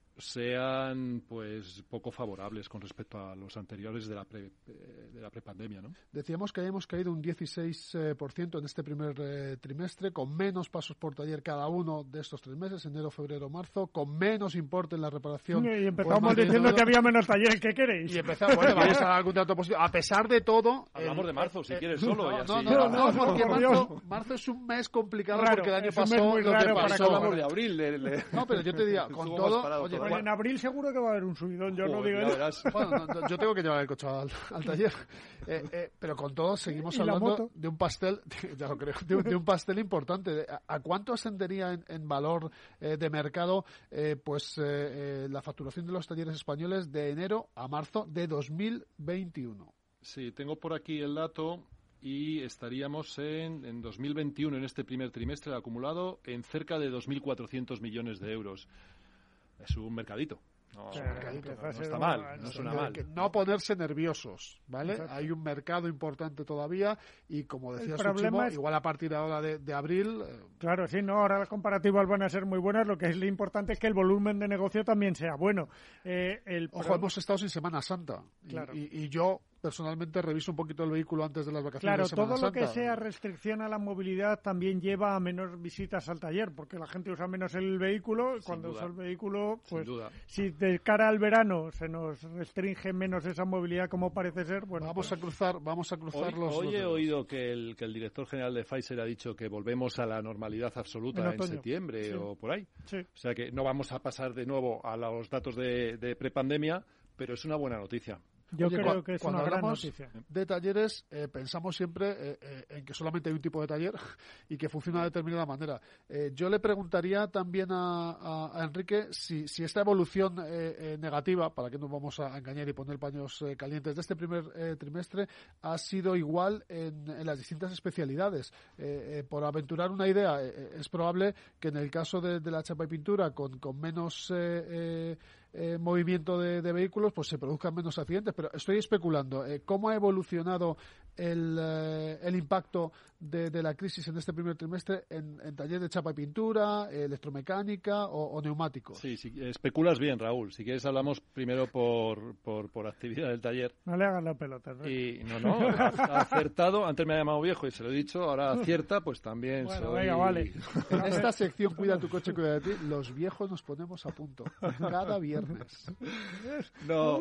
sean pues poco favorables con respecto a los anteriores de la pre, eh, de la prepandemia, ¿no? Decíamos que hemos caído un dieciséis por ciento en este primer eh, trimestre, con menos pasos por taller cada uno de estos tres meses, enero, febrero, marzo, con menos importe en la reparación. Y por empezamos mantenimiento. diciendo que había menos talleres. ¿Qué queréis? Y empezamos, bueno, vamos a dar algún dato positivo. A pesar de todo... Hablamos el- de marzo, si eh, quieres, solo, y No, así. no, no, no, No, porque por marzo, Dios. marzo es un mes complicado Raro, porque el año es un mes pasado muy lo que raro para pasó... que hablamos de abril. le- le- No, pero yo te diría, con Estuvo todo... más parado Oye, todo. Bueno, en abril seguro que va a haber un subidón, yo no Joder, digo ya eso. verás. Bueno, no, no, yo tengo que llevar el coche al, al taller. Eh, eh, pero con todo seguimos ¿Y la hablando moto? de un pastel, ya lo creo, de, un- de un pastel importante. De- ¿A, a cuánto ascendería en, en valor eh, de mercado eh, pues eh, eh, la facturación de los talleres españoles de enero a marzo de dos mil veintiuno? Sí, tengo por aquí el dato y estaríamos en, en dos mil veintiuno, en este primer trimestre, el acumulado, en cerca de dos mil cuatrocientos millones de euros. Es un mercadito. No, Sí, no, no está mal, no suena mal. No ponerse nerviosos, ¿vale? Exacto. Hay un mercado importante todavía y, como decías tú, Chimo, es... igual a partir de ahora de, de abril... Eh... Claro, sí, no, ahora las comparativas van a ser muy buenas, lo que es lo importante es que el volumen de negocio también sea bueno. Eh, el... Ojo, hemos estado sin Semana Santa, claro. y, y, y yo... personalmente reviso un poquito el vehículo antes de las vacaciones claro, de Semana todo lo Santa. que sea restricción a la movilidad también lleva a menos visitas al taller, porque la gente usa menos el vehículo. Sin cuando duda. usa el vehículo, pues si de cara al verano se nos restringe menos esa movilidad, como parece ser, bueno, vamos pues... a cruzar, vamos a cruzar hoy, los. Hoy los he dedos. oído que el que el director general de Pfizer ha dicho que volvemos a la normalidad absoluta en, en septiembre, sí. o por ahí. Sí. O sea que no vamos a pasar de nuevo a los datos de, de prepandemia, pero es una buena noticia. Yo Oye, creo que es cuando una gran hablamos noticia. De talleres, eh, pensamos siempre eh, eh, en que solamente hay un tipo de taller y que funciona de determinada manera. Eh, yo le preguntaría también a, a, a Enrique si, si esta evolución eh, eh, negativa, para que nos vamos a engañar y poner paños eh, calientes, de este primer eh, trimestre ha sido igual en, en las distintas especialidades. Eh, eh, por aventurar una idea, eh, es probable que en el caso de, de la chapa y pintura, con, con menos... Eh, eh, Eh, movimiento de, de vehículos, pues se produzcan menos accidentes, pero estoy especulando eh, cómo ha evolucionado el, eh, el impacto de, de la crisis en este primer trimestre en, en taller de chapa y pintura, electromecánica o, o neumáticos. Sí, sí, especulas bien, Raúl. Si quieres hablamos primero por, por, por actividad del taller. No le hagas la pelota, ¿no? Y no, no, ha acertado. Antes me ha llamado viejo y se lo he dicho, ahora acierta, pues también bueno, soy... venga, vale. En esta sección Cuida tu coche, cuida de ti, los viejos nos ponemos a punto cada viernes. No,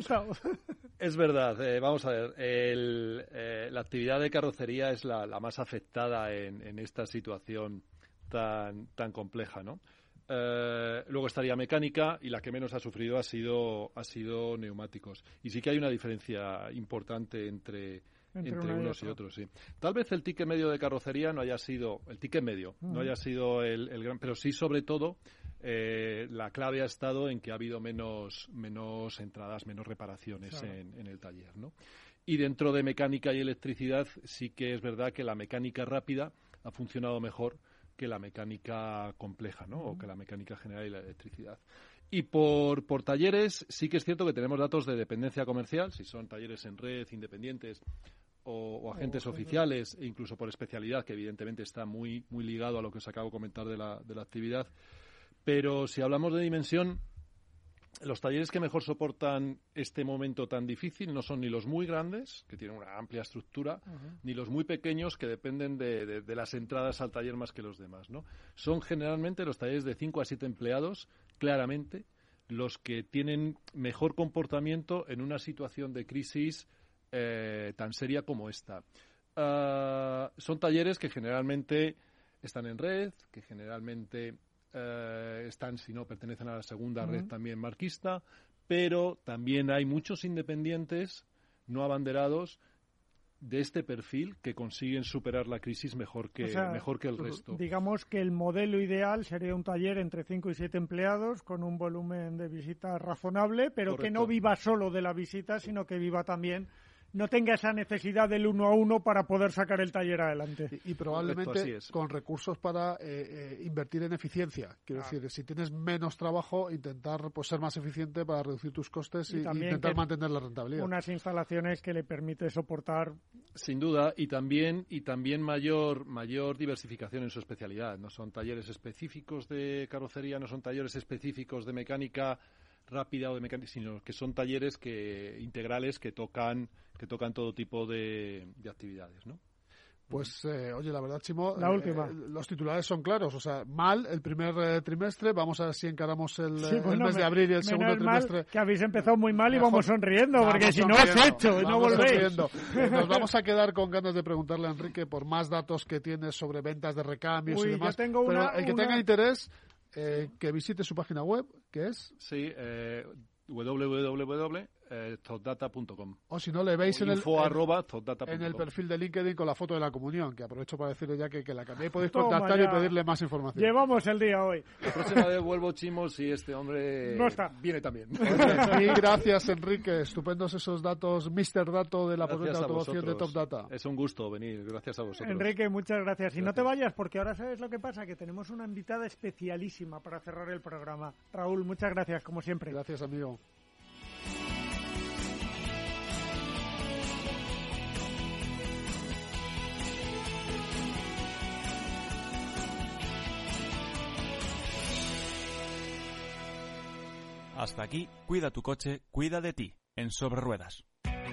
es verdad. Eh, vamos a ver, el, eh, la actividad de carrocería es la, la más afectada en, en esta situación tan, tan compleja, ¿no? Eh, luego estaría mecánica y la que menos ha sufrido ha sido, ha sido neumáticos. Y sí que hay una diferencia importante entre... Entre, entre unos y, y otros, sí. Tal vez el ticket medio de carrocería no haya sido, el ticket medio, uh-huh. no haya sido el, el gran, pero sí sobre todo eh, la clave ha estado en que ha habido menos, menos entradas, menos reparaciones claro. en, en el taller, ¿no? Y dentro de mecánica y electricidad sí que es verdad que la mecánica rápida ha funcionado mejor que la mecánica compleja, ¿no? Uh-huh. O que la mecánica general y la electricidad. Y por, por talleres sí que es cierto que tenemos datos de dependencia comercial, si son talleres en red, independientes o, o agentes oh, oficiales, e incluso por especialidad, que evidentemente está muy, muy ligado a lo que os acabo de comentar de la, de la actividad. Pero si hablamos de dimensión, los talleres que mejor soportan este momento tan difícil no son ni los muy grandes, que tienen una amplia estructura, uh-huh. ni los muy pequeños, que dependen de, de, de las entradas al taller más que los demás, ¿no? Son generalmente los talleres de cinco a siete empleados, claramente, los que tienen mejor comportamiento en una situación de crisis eh, tan seria como esta. Uh, son talleres que generalmente están en red, que generalmente... Uh, están, si no, pertenecen a la segunda uh-huh. red también marquista, pero también hay muchos independientes no abanderados de este perfil que consiguen superar la crisis mejor que, o sea, mejor que el resto. Digamos que el modelo ideal sería un taller entre cinco y siete empleados con un volumen de visitas razonable, pero Correcto. Que no viva solo de la visita, sino que viva también... no tenga esa necesidad del uno a uno para poder sacar el taller adelante. Y, y probablemente con recursos para eh, eh, invertir en eficiencia. Quiero claro. decir, si tienes menos trabajo, intentar pues, ser más eficiente para reducir tus costes y, y intentar mantener la rentabilidad. Unas instalaciones que le permite soportar... Sin duda, y también y también mayor mayor diversificación en su especialidad. No son talleres específicos de carrocería, no son talleres específicos de mecánica rápida o de mecánica, sino que son talleres que integrales que tocan que tocan todo tipo de, de actividades, ¿no? Pues, eh, oye, la verdad, Chimo, la última. Eh, los titulares son claros. O sea, mal el primer eh, trimestre. Vamos a ver si encaramos el, sí, bueno, el mes de abril y el segundo trimestre. Mal que habéis empezado muy mal y mejor, vamos sonriendo, vamos porque si sonriendo, no has hecho, no volvéis. Eh, nos vamos a quedar con ganas de preguntarle a Enrique por más datos que tienes sobre ventas de recambios Uy, y demás. Yo tengo una, Pero el que una... tenga interés, eh, que visite su página web, que es... Sí, eh, doble u doble u doble u punto eh, zotdata punto com. O si no, le veis en el, info en, arroba zotdata punto com. en el perfil de LinkedIn con la foto de la comunión, que aprovecho para decirle ya que, que la cambié. Podéis Toma contactar ya. y pedirle más información. Llevamos el día hoy. La próxima vez vuelvo, Chimo, si este hombre no está. viene también. Y gracias, Enrique. Estupendos esos datos, mister Dato de la potente automoción de Top Data. Es un gusto venir, gracias a vosotros. Enrique, muchas gracias. Y gracias. No te vayas, porque ahora sabes lo que pasa, que tenemos una invitada especialísima para cerrar el programa. Raúl, muchas gracias, como siempre. Gracias, amigo. Hasta aquí, cuida tu coche, cuida de ti, en Sobre Ruedas.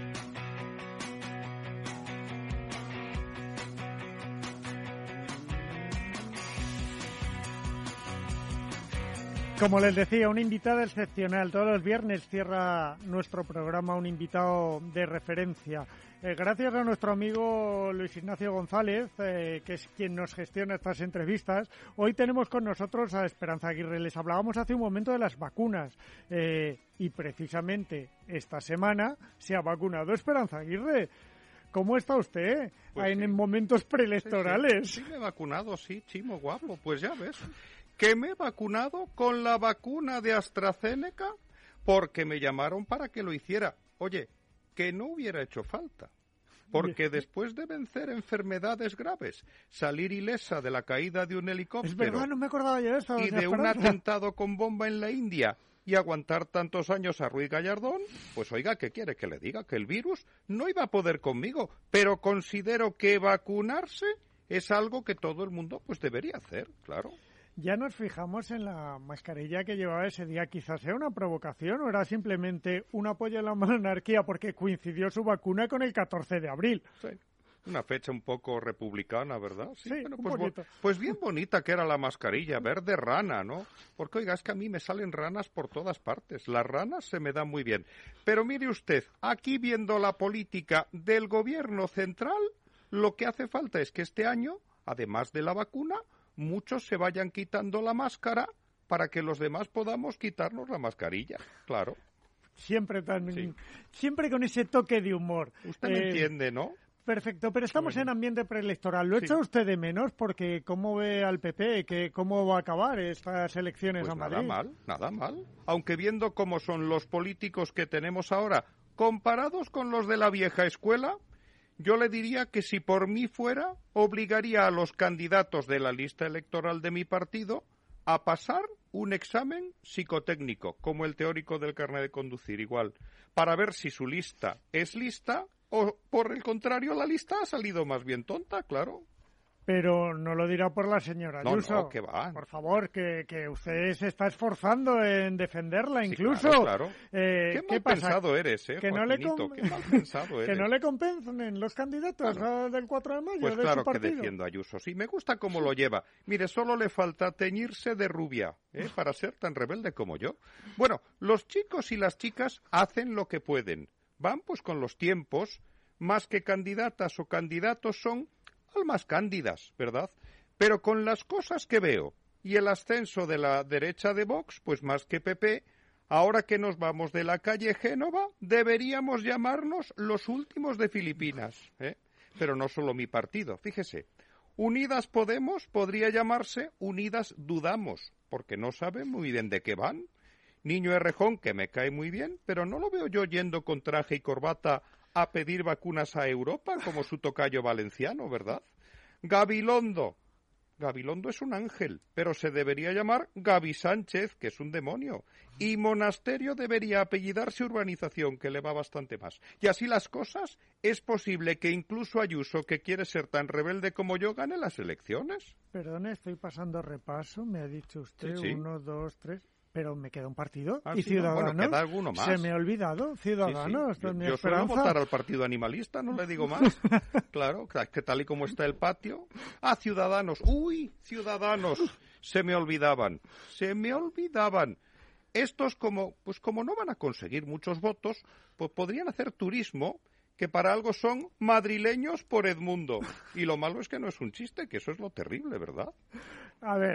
Como les decía, una invitada excepcional. Todos los viernes cierra nuestro programa un invitado de referencia. Eh, gracias a nuestro amigo Luis Ignacio González, eh, que es quien nos gestiona estas entrevistas, hoy tenemos con nosotros a Esperanza Aguirre. Les hablábamos hace un momento de las vacunas eh, y precisamente esta semana se ha vacunado Esperanza Aguirre. ¿Cómo está usted pues en sí. momentos preelectorales? Sí, sí. sí me he vacunado, sí, Chimo, guapo, pues ya ves. Que me he vacunado con la vacuna de AstraZeneca porque me llamaron para que lo hiciera. Oye, que no hubiera hecho falta, porque después de vencer enfermedades graves, salir ilesa de la caída de un helicóptero, es verdad, no me acordaba yo de eso, y de un atentado con bomba en la India y aguantar tantos años a Ruiz Gallardón, pues oiga, ¿qué quiere que le diga? Que el virus no iba a poder conmigo, pero considero que vacunarse es algo que todo el mundo pues debería hacer, claro. Ya nos fijamos en la mascarilla que llevaba ese día. Quizás sea una provocación o era simplemente un apoyo a la monarquía porque coincidió su vacuna con el catorce de abril. Sí, una fecha un poco republicana, ¿verdad? Sí, sí bueno, un pues, poquito. Pues bien bonita que era la mascarilla, verde rana, ¿no? Porque, oiga, es que a mí me salen ranas por todas partes. Las ranas se me dan muy bien. Pero mire usted, aquí viendo la política del gobierno central, lo que hace falta es que este año, además de la vacuna, muchos se vayan quitando la máscara para que los demás podamos quitarnos la mascarilla, claro. Siempre tan, sí. siempre con ese toque de humor. Usted eh, me entiende, ¿no? Perfecto, pero estamos bueno. en ambiente preelectoral. ¿Lo sí. echa usted de menos? Porque ¿cómo ve al P P? Que ¿Cómo va a acabar estas elecciones pues a Madrid? Nada mal, nada mal. Aunque viendo cómo son los políticos que tenemos ahora, comparados con los de la vieja escuela, yo le diría que si por mí fuera, obligaría a los candidatos de la lista electoral de mi partido a pasar un examen psicotécnico, como el teórico del carnet de conducir, igual, para ver si su lista es lista o, por el contrario, la lista ha salido más bien tonta, claro. Pero no lo dirá por la señora no, Ayuso. No, que va. Por favor, que, que usted se está esforzando en defenderla, sí, incluso. Claro, claro. Eh, qué ¿qué mal pasa? pensado eres, ¿eh, que no le com... Qué mal pensado eres. Que no le compensen los candidatos claro. del cuatro de mayo pues de claro su partido. Que defiendo a Ayuso. Sí, me gusta cómo lo lleva. Mire, solo le falta teñirse de rubia, ¿eh? para ser tan rebelde como yo. Bueno, los chicos y las chicas hacen lo que pueden. Van pues con los tiempos, más que candidatas o candidatos son almas cándidas, ¿verdad? Pero con las cosas que veo y el ascenso de la derecha de Vox, pues más que P P, ahora que nos vamos de la calle Génova, deberíamos llamarnos los últimos de Filipinas, ¿eh? Pero no solo mi partido, fíjese. Unidas Podemos podría llamarse Unidas Dudamos, porque no saben muy bien de qué van. Niño Errejón, que me cae muy bien, pero no lo veo yo yendo con traje y corbata a pedir vacunas a Europa, como su tocayo valenciano, ¿verdad? Gabilondo. Gabilondo es un ángel, pero se debería llamar Gaby Sánchez, que es un demonio. Y Monasterio debería apellidarse Urbanización, que le va bastante más. Y así las cosas, es posible que incluso Ayuso, que quiere ser tan rebelde como yo, gane las elecciones. Perdone, estoy pasando repaso, me ha dicho usted, sí, sí. uno, dos, tres... Pero me queda un partido. Ah, ¿Y sí, Ciudadanos? No, bueno, queda alguno más. Se me ha olvidado. Ciudadanos. Sí, sí. Yo, mi yo esperanza. suelo votar al partido animalista, no le digo más. Claro, que tal y como está el patio. Ah, Ciudadanos. Uy, Ciudadanos. Se me olvidaban. Se me olvidaban. Estos, como, pues como no van a conseguir muchos votos, pues podrían hacer turismo, que para algo son madrileños por Edmundo. Y lo malo es que no es un chiste, que eso es lo terrible, ¿verdad? A ver,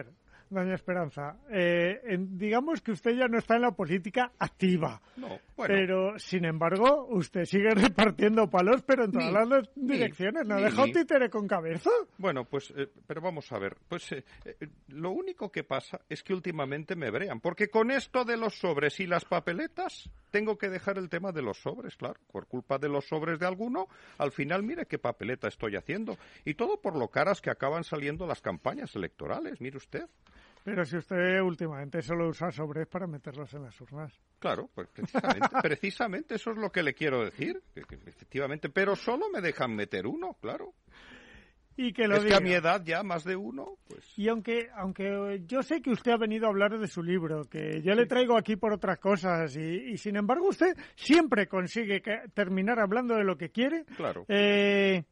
doña Esperanza, eh, en, digamos que usted ya no está en la política activa. No, bueno. Pero, sin embargo, usted sigue repartiendo palos, pero en todas Ni, las direcciones. ¿No ni, deja un ni. títere con cabeza? Bueno, pues, eh, pero vamos a ver. Pues eh, eh, lo único que pasa es que últimamente me brean. Porque con esto de los sobres y las papeletas, tengo que dejar el tema de los sobres, claro. Por culpa de los sobres de alguno, al final, mire qué papeleta estoy haciendo. Y todo por lo caras que acaban saliendo las campañas electorales, mire usted. Pero si usted últimamente solo usa sobres para meterlos en las urnas. Claro, pues precisamente, precisamente eso es lo que le quiero decir, que, que efectivamente, pero solo me dejan meter uno, claro. Y que lo es diga. que a mi edad ya más de uno, pues... Y aunque aunque yo sé que usted ha venido a hablar de su libro, que yo le traigo aquí por otras cosas, y, y sin embargo usted siempre consigue que, terminar hablando de lo que quiere. Claro. Eh...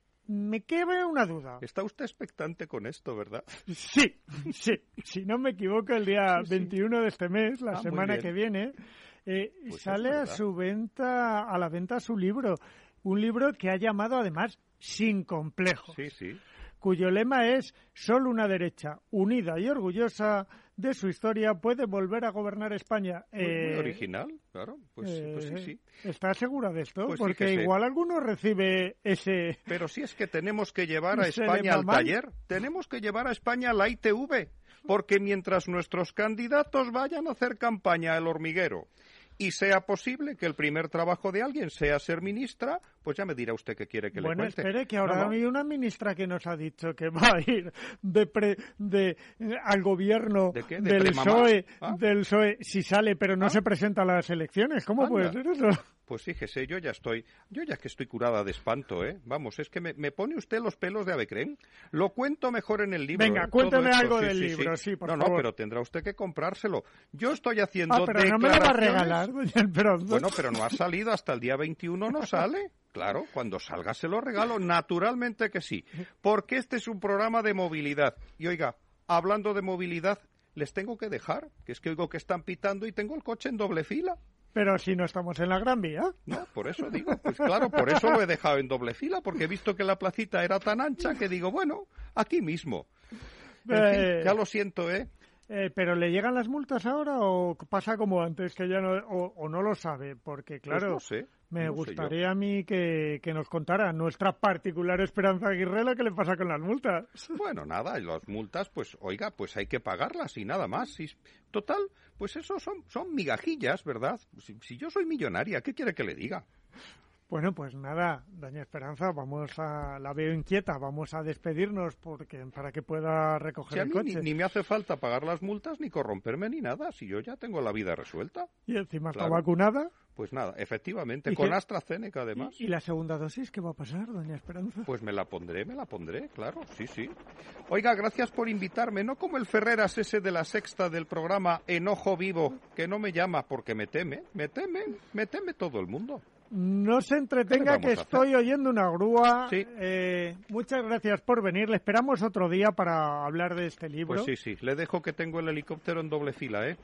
Me queda una duda. Está usted expectante con esto, ¿verdad? Sí, sí. Si no me equivoco, el día sí, sí. veintiuno de este mes, la ah, semana que viene, eh, pues sale a su venta, a la venta su libro. Un libro que ha llamado, además, Sin complejos. Sí, sí. Cuyo lema es: solo una derecha unida y orgullosa de su historia puede volver a gobernar España. Muy, eh, muy original, claro. Pues, eh, pues sí, sí. ¿Está segura de esto? Pues porque fíjese. Igual alguno recibe ese... Pero si es que tenemos que llevar a España al taller, tenemos que llevar a España a la I T V, porque mientras nuestros candidatos vayan a hacer campaña al hormiguero y sea posible que el primer trabajo de alguien sea ser ministra, pues ya me dirá usted qué quiere que bueno, le cuente. Bueno, espere, que ahora no, no. hay una ministra que nos ha dicho que va a ir de pre, de, eh, al gobierno ¿De qué? ¿De del, premamá? P S O E, ¿Ah? del P S O E si sale, pero no ¿Ah? se presenta a las elecciones. ¿Cómo Anda. puede ser eso? Pues fíjese, yo ya estoy, yo ya que estoy curada de espanto, ¿eh? Vamos, es que me, me pone usted los pelos de avecrén. Lo cuento mejor en el libro. Venga, ¿eh? cuénteme Todo algo esto, del sí, libro, sí, sí, por no, favor. No, pero tendrá usted que comprárselo. Yo estoy haciendo Ah, pero no me lo va a declaraciones- regalar, doña Esperanza. Bueno, pero no ha salido hasta el día veintiuno, no sale. Claro, cuando salga se lo regalo, naturalmente que sí. Porque este es un programa de movilidad. Y oiga, hablando de movilidad, les tengo que dejar, que es que oigo que están pitando y tengo el coche en doble fila. Pero si no estamos en la Gran Vía. No, por eso digo, pues claro, por eso lo he dejado en doble fila, porque he visto que la placita era tan ancha que digo, bueno, aquí mismo. En Eh, fin, ya lo siento, ¿eh? Eh, ¿Pero le llegan las multas ahora o pasa como antes, que ya no, o, o no lo sabe? Porque, claro, Pues no sé, me no sé gustaría yo. a mí que, que nos contara nuestra particular Esperanza Aguirre qué le pasa con las multas. Bueno, nada, y las multas, pues, oiga, pues hay que pagarlas y nada más. Y, total, pues eso son, son migajillas, ¿verdad? Si, si yo soy millonaria, ¿qué quiere que le diga? Bueno, pues nada, doña Esperanza, vamos a, la veo inquieta, vamos a despedirnos porque para que pueda recoger Si a el mí coche. ni, ni me hace falta pagar las multas, ni corromperme, ni nada, si yo ya tengo la vida resuelta. Y encima está Claro. vacunada. Pues nada, efectivamente, ¿Y con qué? AstraZeneca además. ¿Y, ¿Y la segunda dosis qué va a pasar, doña Esperanza? Pues me la pondré, me la pondré, claro, sí, sí. Oiga, gracias por invitarme, no como el Ferreras ese de la sexta del programa Enojo Vivo, que no me llama porque me teme, me teme, me teme todo el mundo. No se entretenga, ¿Qué le que vamos a estoy oyendo una grúa. Sí. Eh, muchas gracias por venir. Le esperamos otro día para hablar de este libro. Pues sí, sí, le dejo que tengo el helicóptero en doble fila, ¿eh?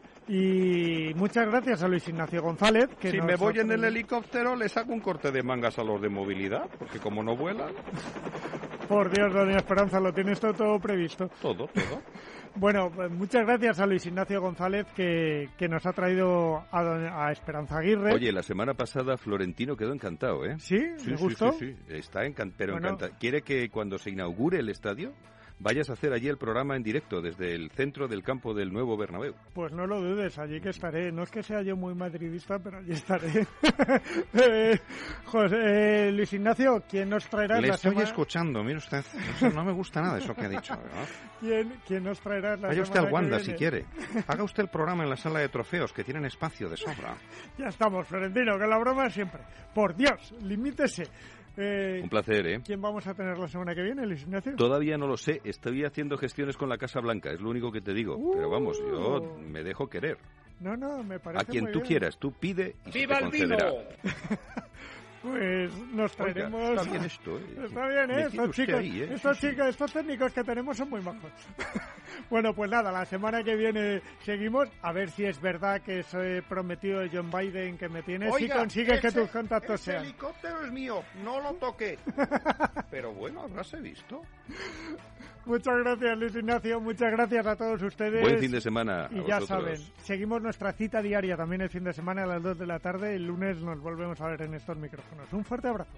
Y muchas gracias a Luis Ignacio González. Que Si nos me voy en ha- el helicóptero, les hago un corte de mangas a los de movilidad, porque como no vuelan, Por Dios, doña Esperanza, lo tienes todo, todo previsto. todo, todo. Bueno, pues muchas gracias a Luis Ignacio González que, que nos ha traído a, doña- a Esperanza Aguirre. Oye, la semana pasada Florentino quedó encantado, ¿eh? ¿Sí? Sí, ¿Le sí, gustó? sí, sí. Está encan- pero Bueno. encantado. ¿Quiere que cuando se inaugure el estadio vayas a hacer allí el programa en directo desde el centro del campo del nuevo Bernabéu? Pues no lo dudes, allí que estaré. No es que sea yo muy madridista, pero allí estaré. eh, José, eh, Luis Ignacio, ¿quién nos traerá Le la estoy semana? escuchando, mire usted, eso no me gusta nada eso que ha dicho, ¿verdad? ¿Quién, quién nos traerá la Vaya usted semana al Wanda que si viene? quiere. Haga usted el programa en la sala de trofeos, que tienen espacio de sobra. Ya estamos, Florentino, que la broma es siempre. Por Dios, limítese. Eh, Un placer, ¿eh? ¿Quién vamos a tener la semana que viene, Luis Ignacio? Todavía no lo sé, estoy haciendo gestiones con la Casa Blanca, es lo único que te digo. Pero vamos, yo Uh. me dejo querer. No, no, me parece A quien muy tú bien. quieras, tú pide y se ¡Viva te el concederá. vino! pues nos traeremos... Oiga, está bien esto, ¿eh? Está bien, ¿eh? Estos chicos, ahí, ¿eh? Estos, sí, chicos sí. estos técnicos que tenemos son muy majos. Bueno, pues nada, la semana que viene seguimos. A ver si es verdad que ese prometido de John Biden que me tienes, si consigues que tus contactos ese sean... el helicóptero es mío, no lo toqué. Pero bueno, habráse visto. Muchas gracias, Luis Ignacio. Muchas gracias a todos ustedes. Buen fin de semana. Y ya saben, seguimos nuestra cita diaria también el fin de semana a las dos de la tarde. El lunes nos volvemos a ver en estos micrófonos. Un fuerte abrazo.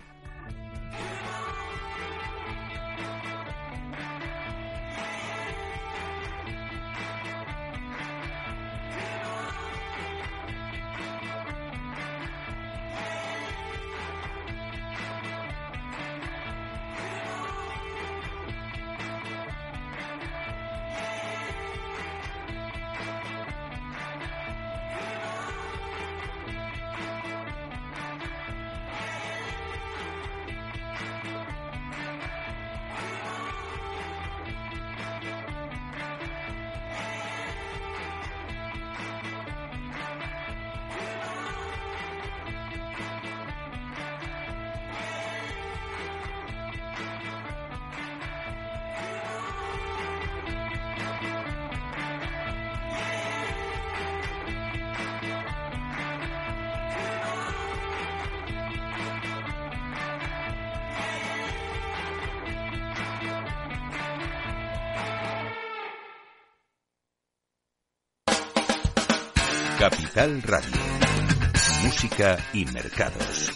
Capital Radio. Música y mercados.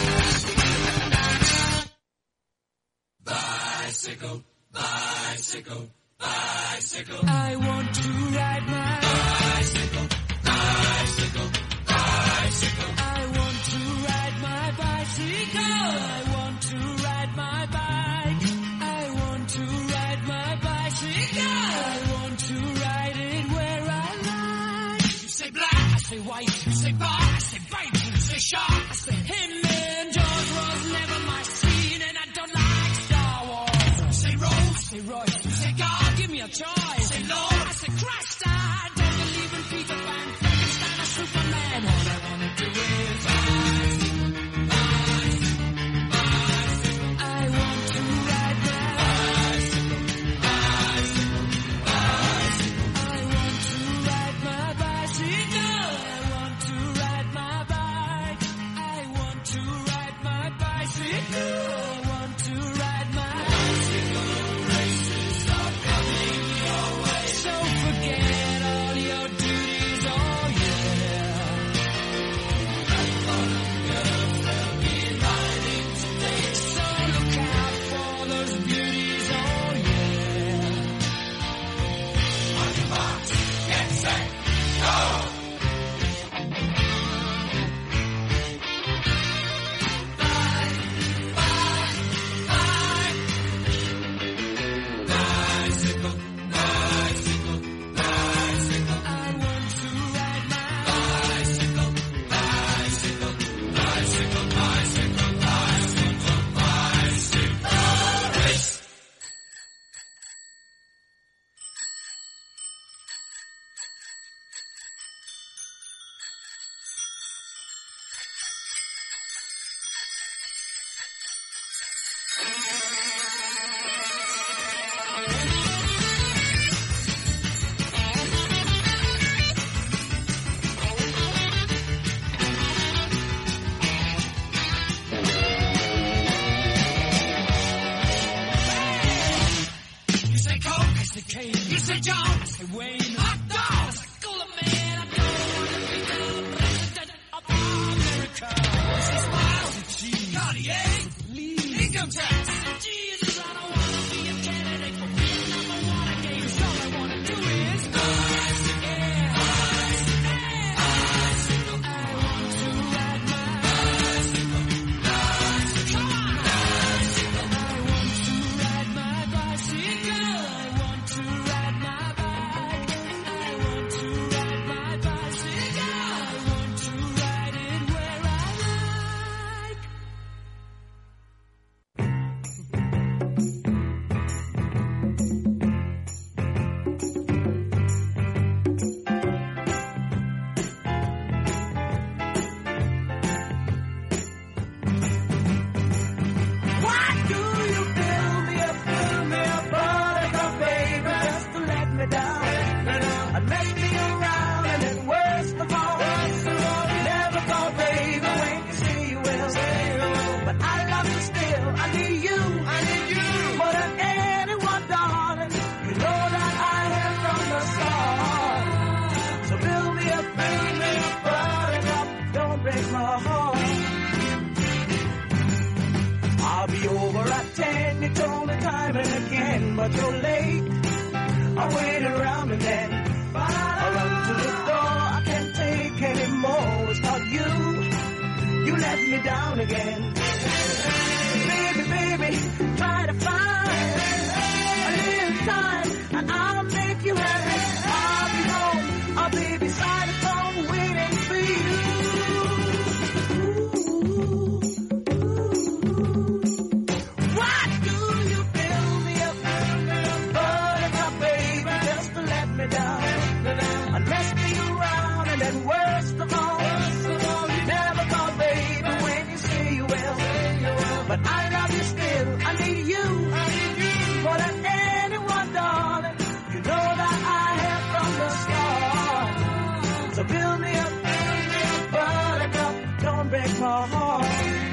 Bicycle, bicycle, bicycle. I want to ride my bicycle, bicycle, bicycle. I want to ride my bicycle. I want to ride my bike. I want to ride my bicycle. I want to ride it where I like. You say black, I say white. You say bar, I say bike. You say shark, I say him. And George was never my scene, and I don't like Star Wars. Say Rose, say Roy, say God, give me a choice. Say Lord, I say Christ, I don't believe in Peter Pan, Frankenstein, or Superman. All I wanna do is rise, rise, rise. I want to ride my bicycle, bicycle, bicycle. I want to ride my bicycle. I want to ride my bike. I want to ride my bicycle. I want to ride my bicycle. Races are coming your way. So forget all your duties, oh yeah. That fun girls will be riding today. So look out for those beauties, oh yeah. On your marks, get set, go! Bicycle, bicycle, bicycle. I want to ride my bicycle, bicycle, bicycle, bicycle, bicycle, bicycle. Race. You say Coke, I say Kane. You say John, I say Wayne. Hot dog, I say Cooler Man. I don't want to be the president of America. You say Smile, I say Cheese. Cartier, Lee, income tax. I say Jesus, I don't want to be a candidate for being number one again. 'Cause all I want to do is bicycle, yeah, bicycle, yeah, bicycle. I want to ride my bicycle, bicycle. Come on, bicycle. I want to ride my bicycle. I want to ride my bike. I want to ride my bicycle. I want to ride it where I like. and mess me around, and then worst of all, worst of all, you never call, baby, when you say you will. Say you will. But I love you still. I need you. I need you more than anyone, darling. You know that I am from the start. So build me up, build me up, buttercup, don't break my heart. I'll be over at ten, you told me time and again, but you're late. I waited around and then I run to the door, I can't take anymore. It's not you, you let me down again. Baby, baby, try to find a little time and I'll make you happy. I'll be home, I'll be beside the phone waiting for you. Why do you build me up, buttercup, baby, just to let me down and mess me around, and then worst of all, you never call, baby, when you say you will. But I love you still, I need you, I need you more than anyone, darling. You know that I have from the start. So build me up, build me up, buttercup, don't break my heart.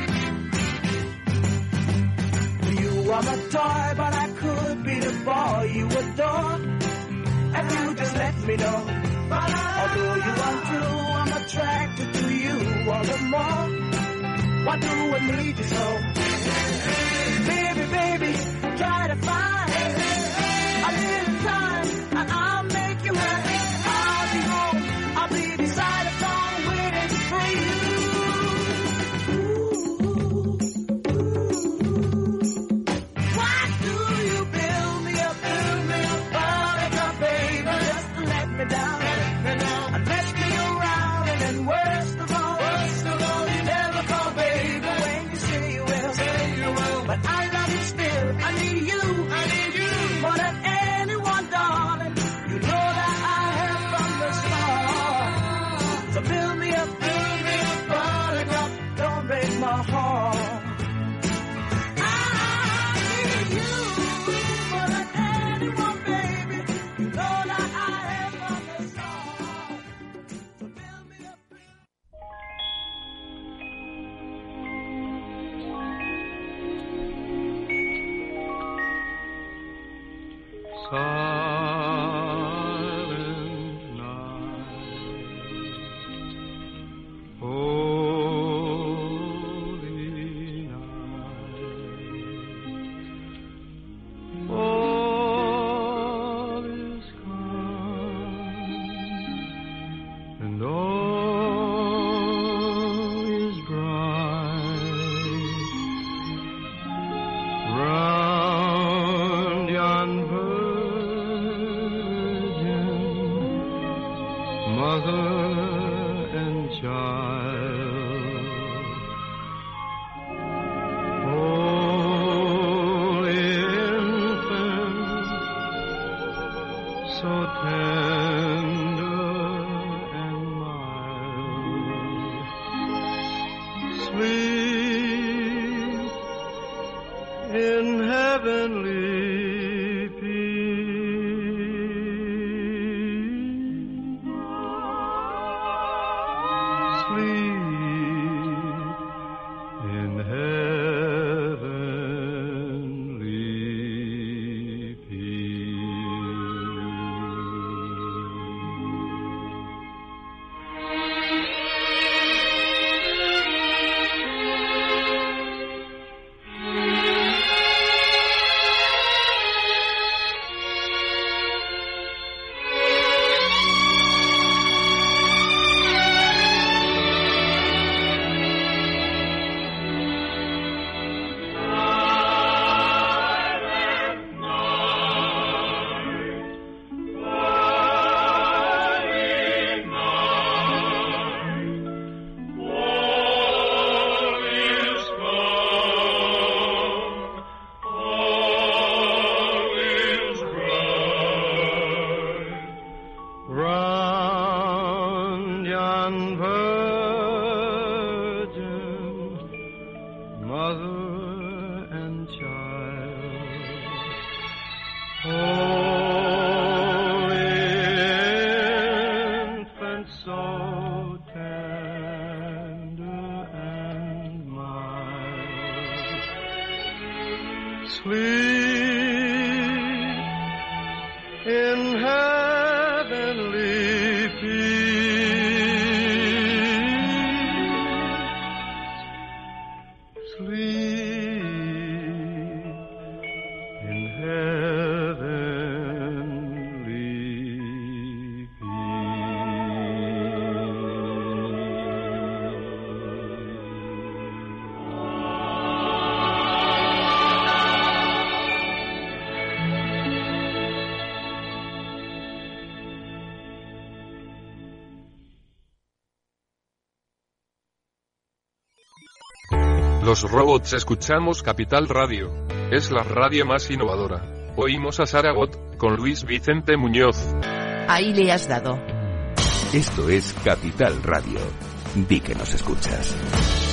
You are my toy, but I could be the boy you adore, and you just let me know. Although you are true, I'm attracted to you all the more. Why do I need you so? Baby, baby, try to find a little time and I'll make you happy. I'll be home, I'll be beside the phone waiting for you. Why do you build me up, build me up, buttercup, baby, just to let me down and mess me around, and then worst of all, worst of all, you never call, baby, when you say you will. Say you will. But I love you still. I need you. I need you more than anyone, darling. You know that I have from the start. So build me up, build me up, buttercup, don't break my heart. I need you more than anyone, baby. You know that I have from the start. So build me up. Silent night, holy night, all is calm and all is bright round yon mother and child, holy infant, so tender and mild, sleep in heavenly sleep in heavenly peace. Sleep in heavenly Los robots escuchamos Capital Radio. Es la radio más innovadora. Oímos a Saragot, con Luis Vicente Muñoz. Ahí le has dado. Esto es Capital Radio. Di que nos escuchas.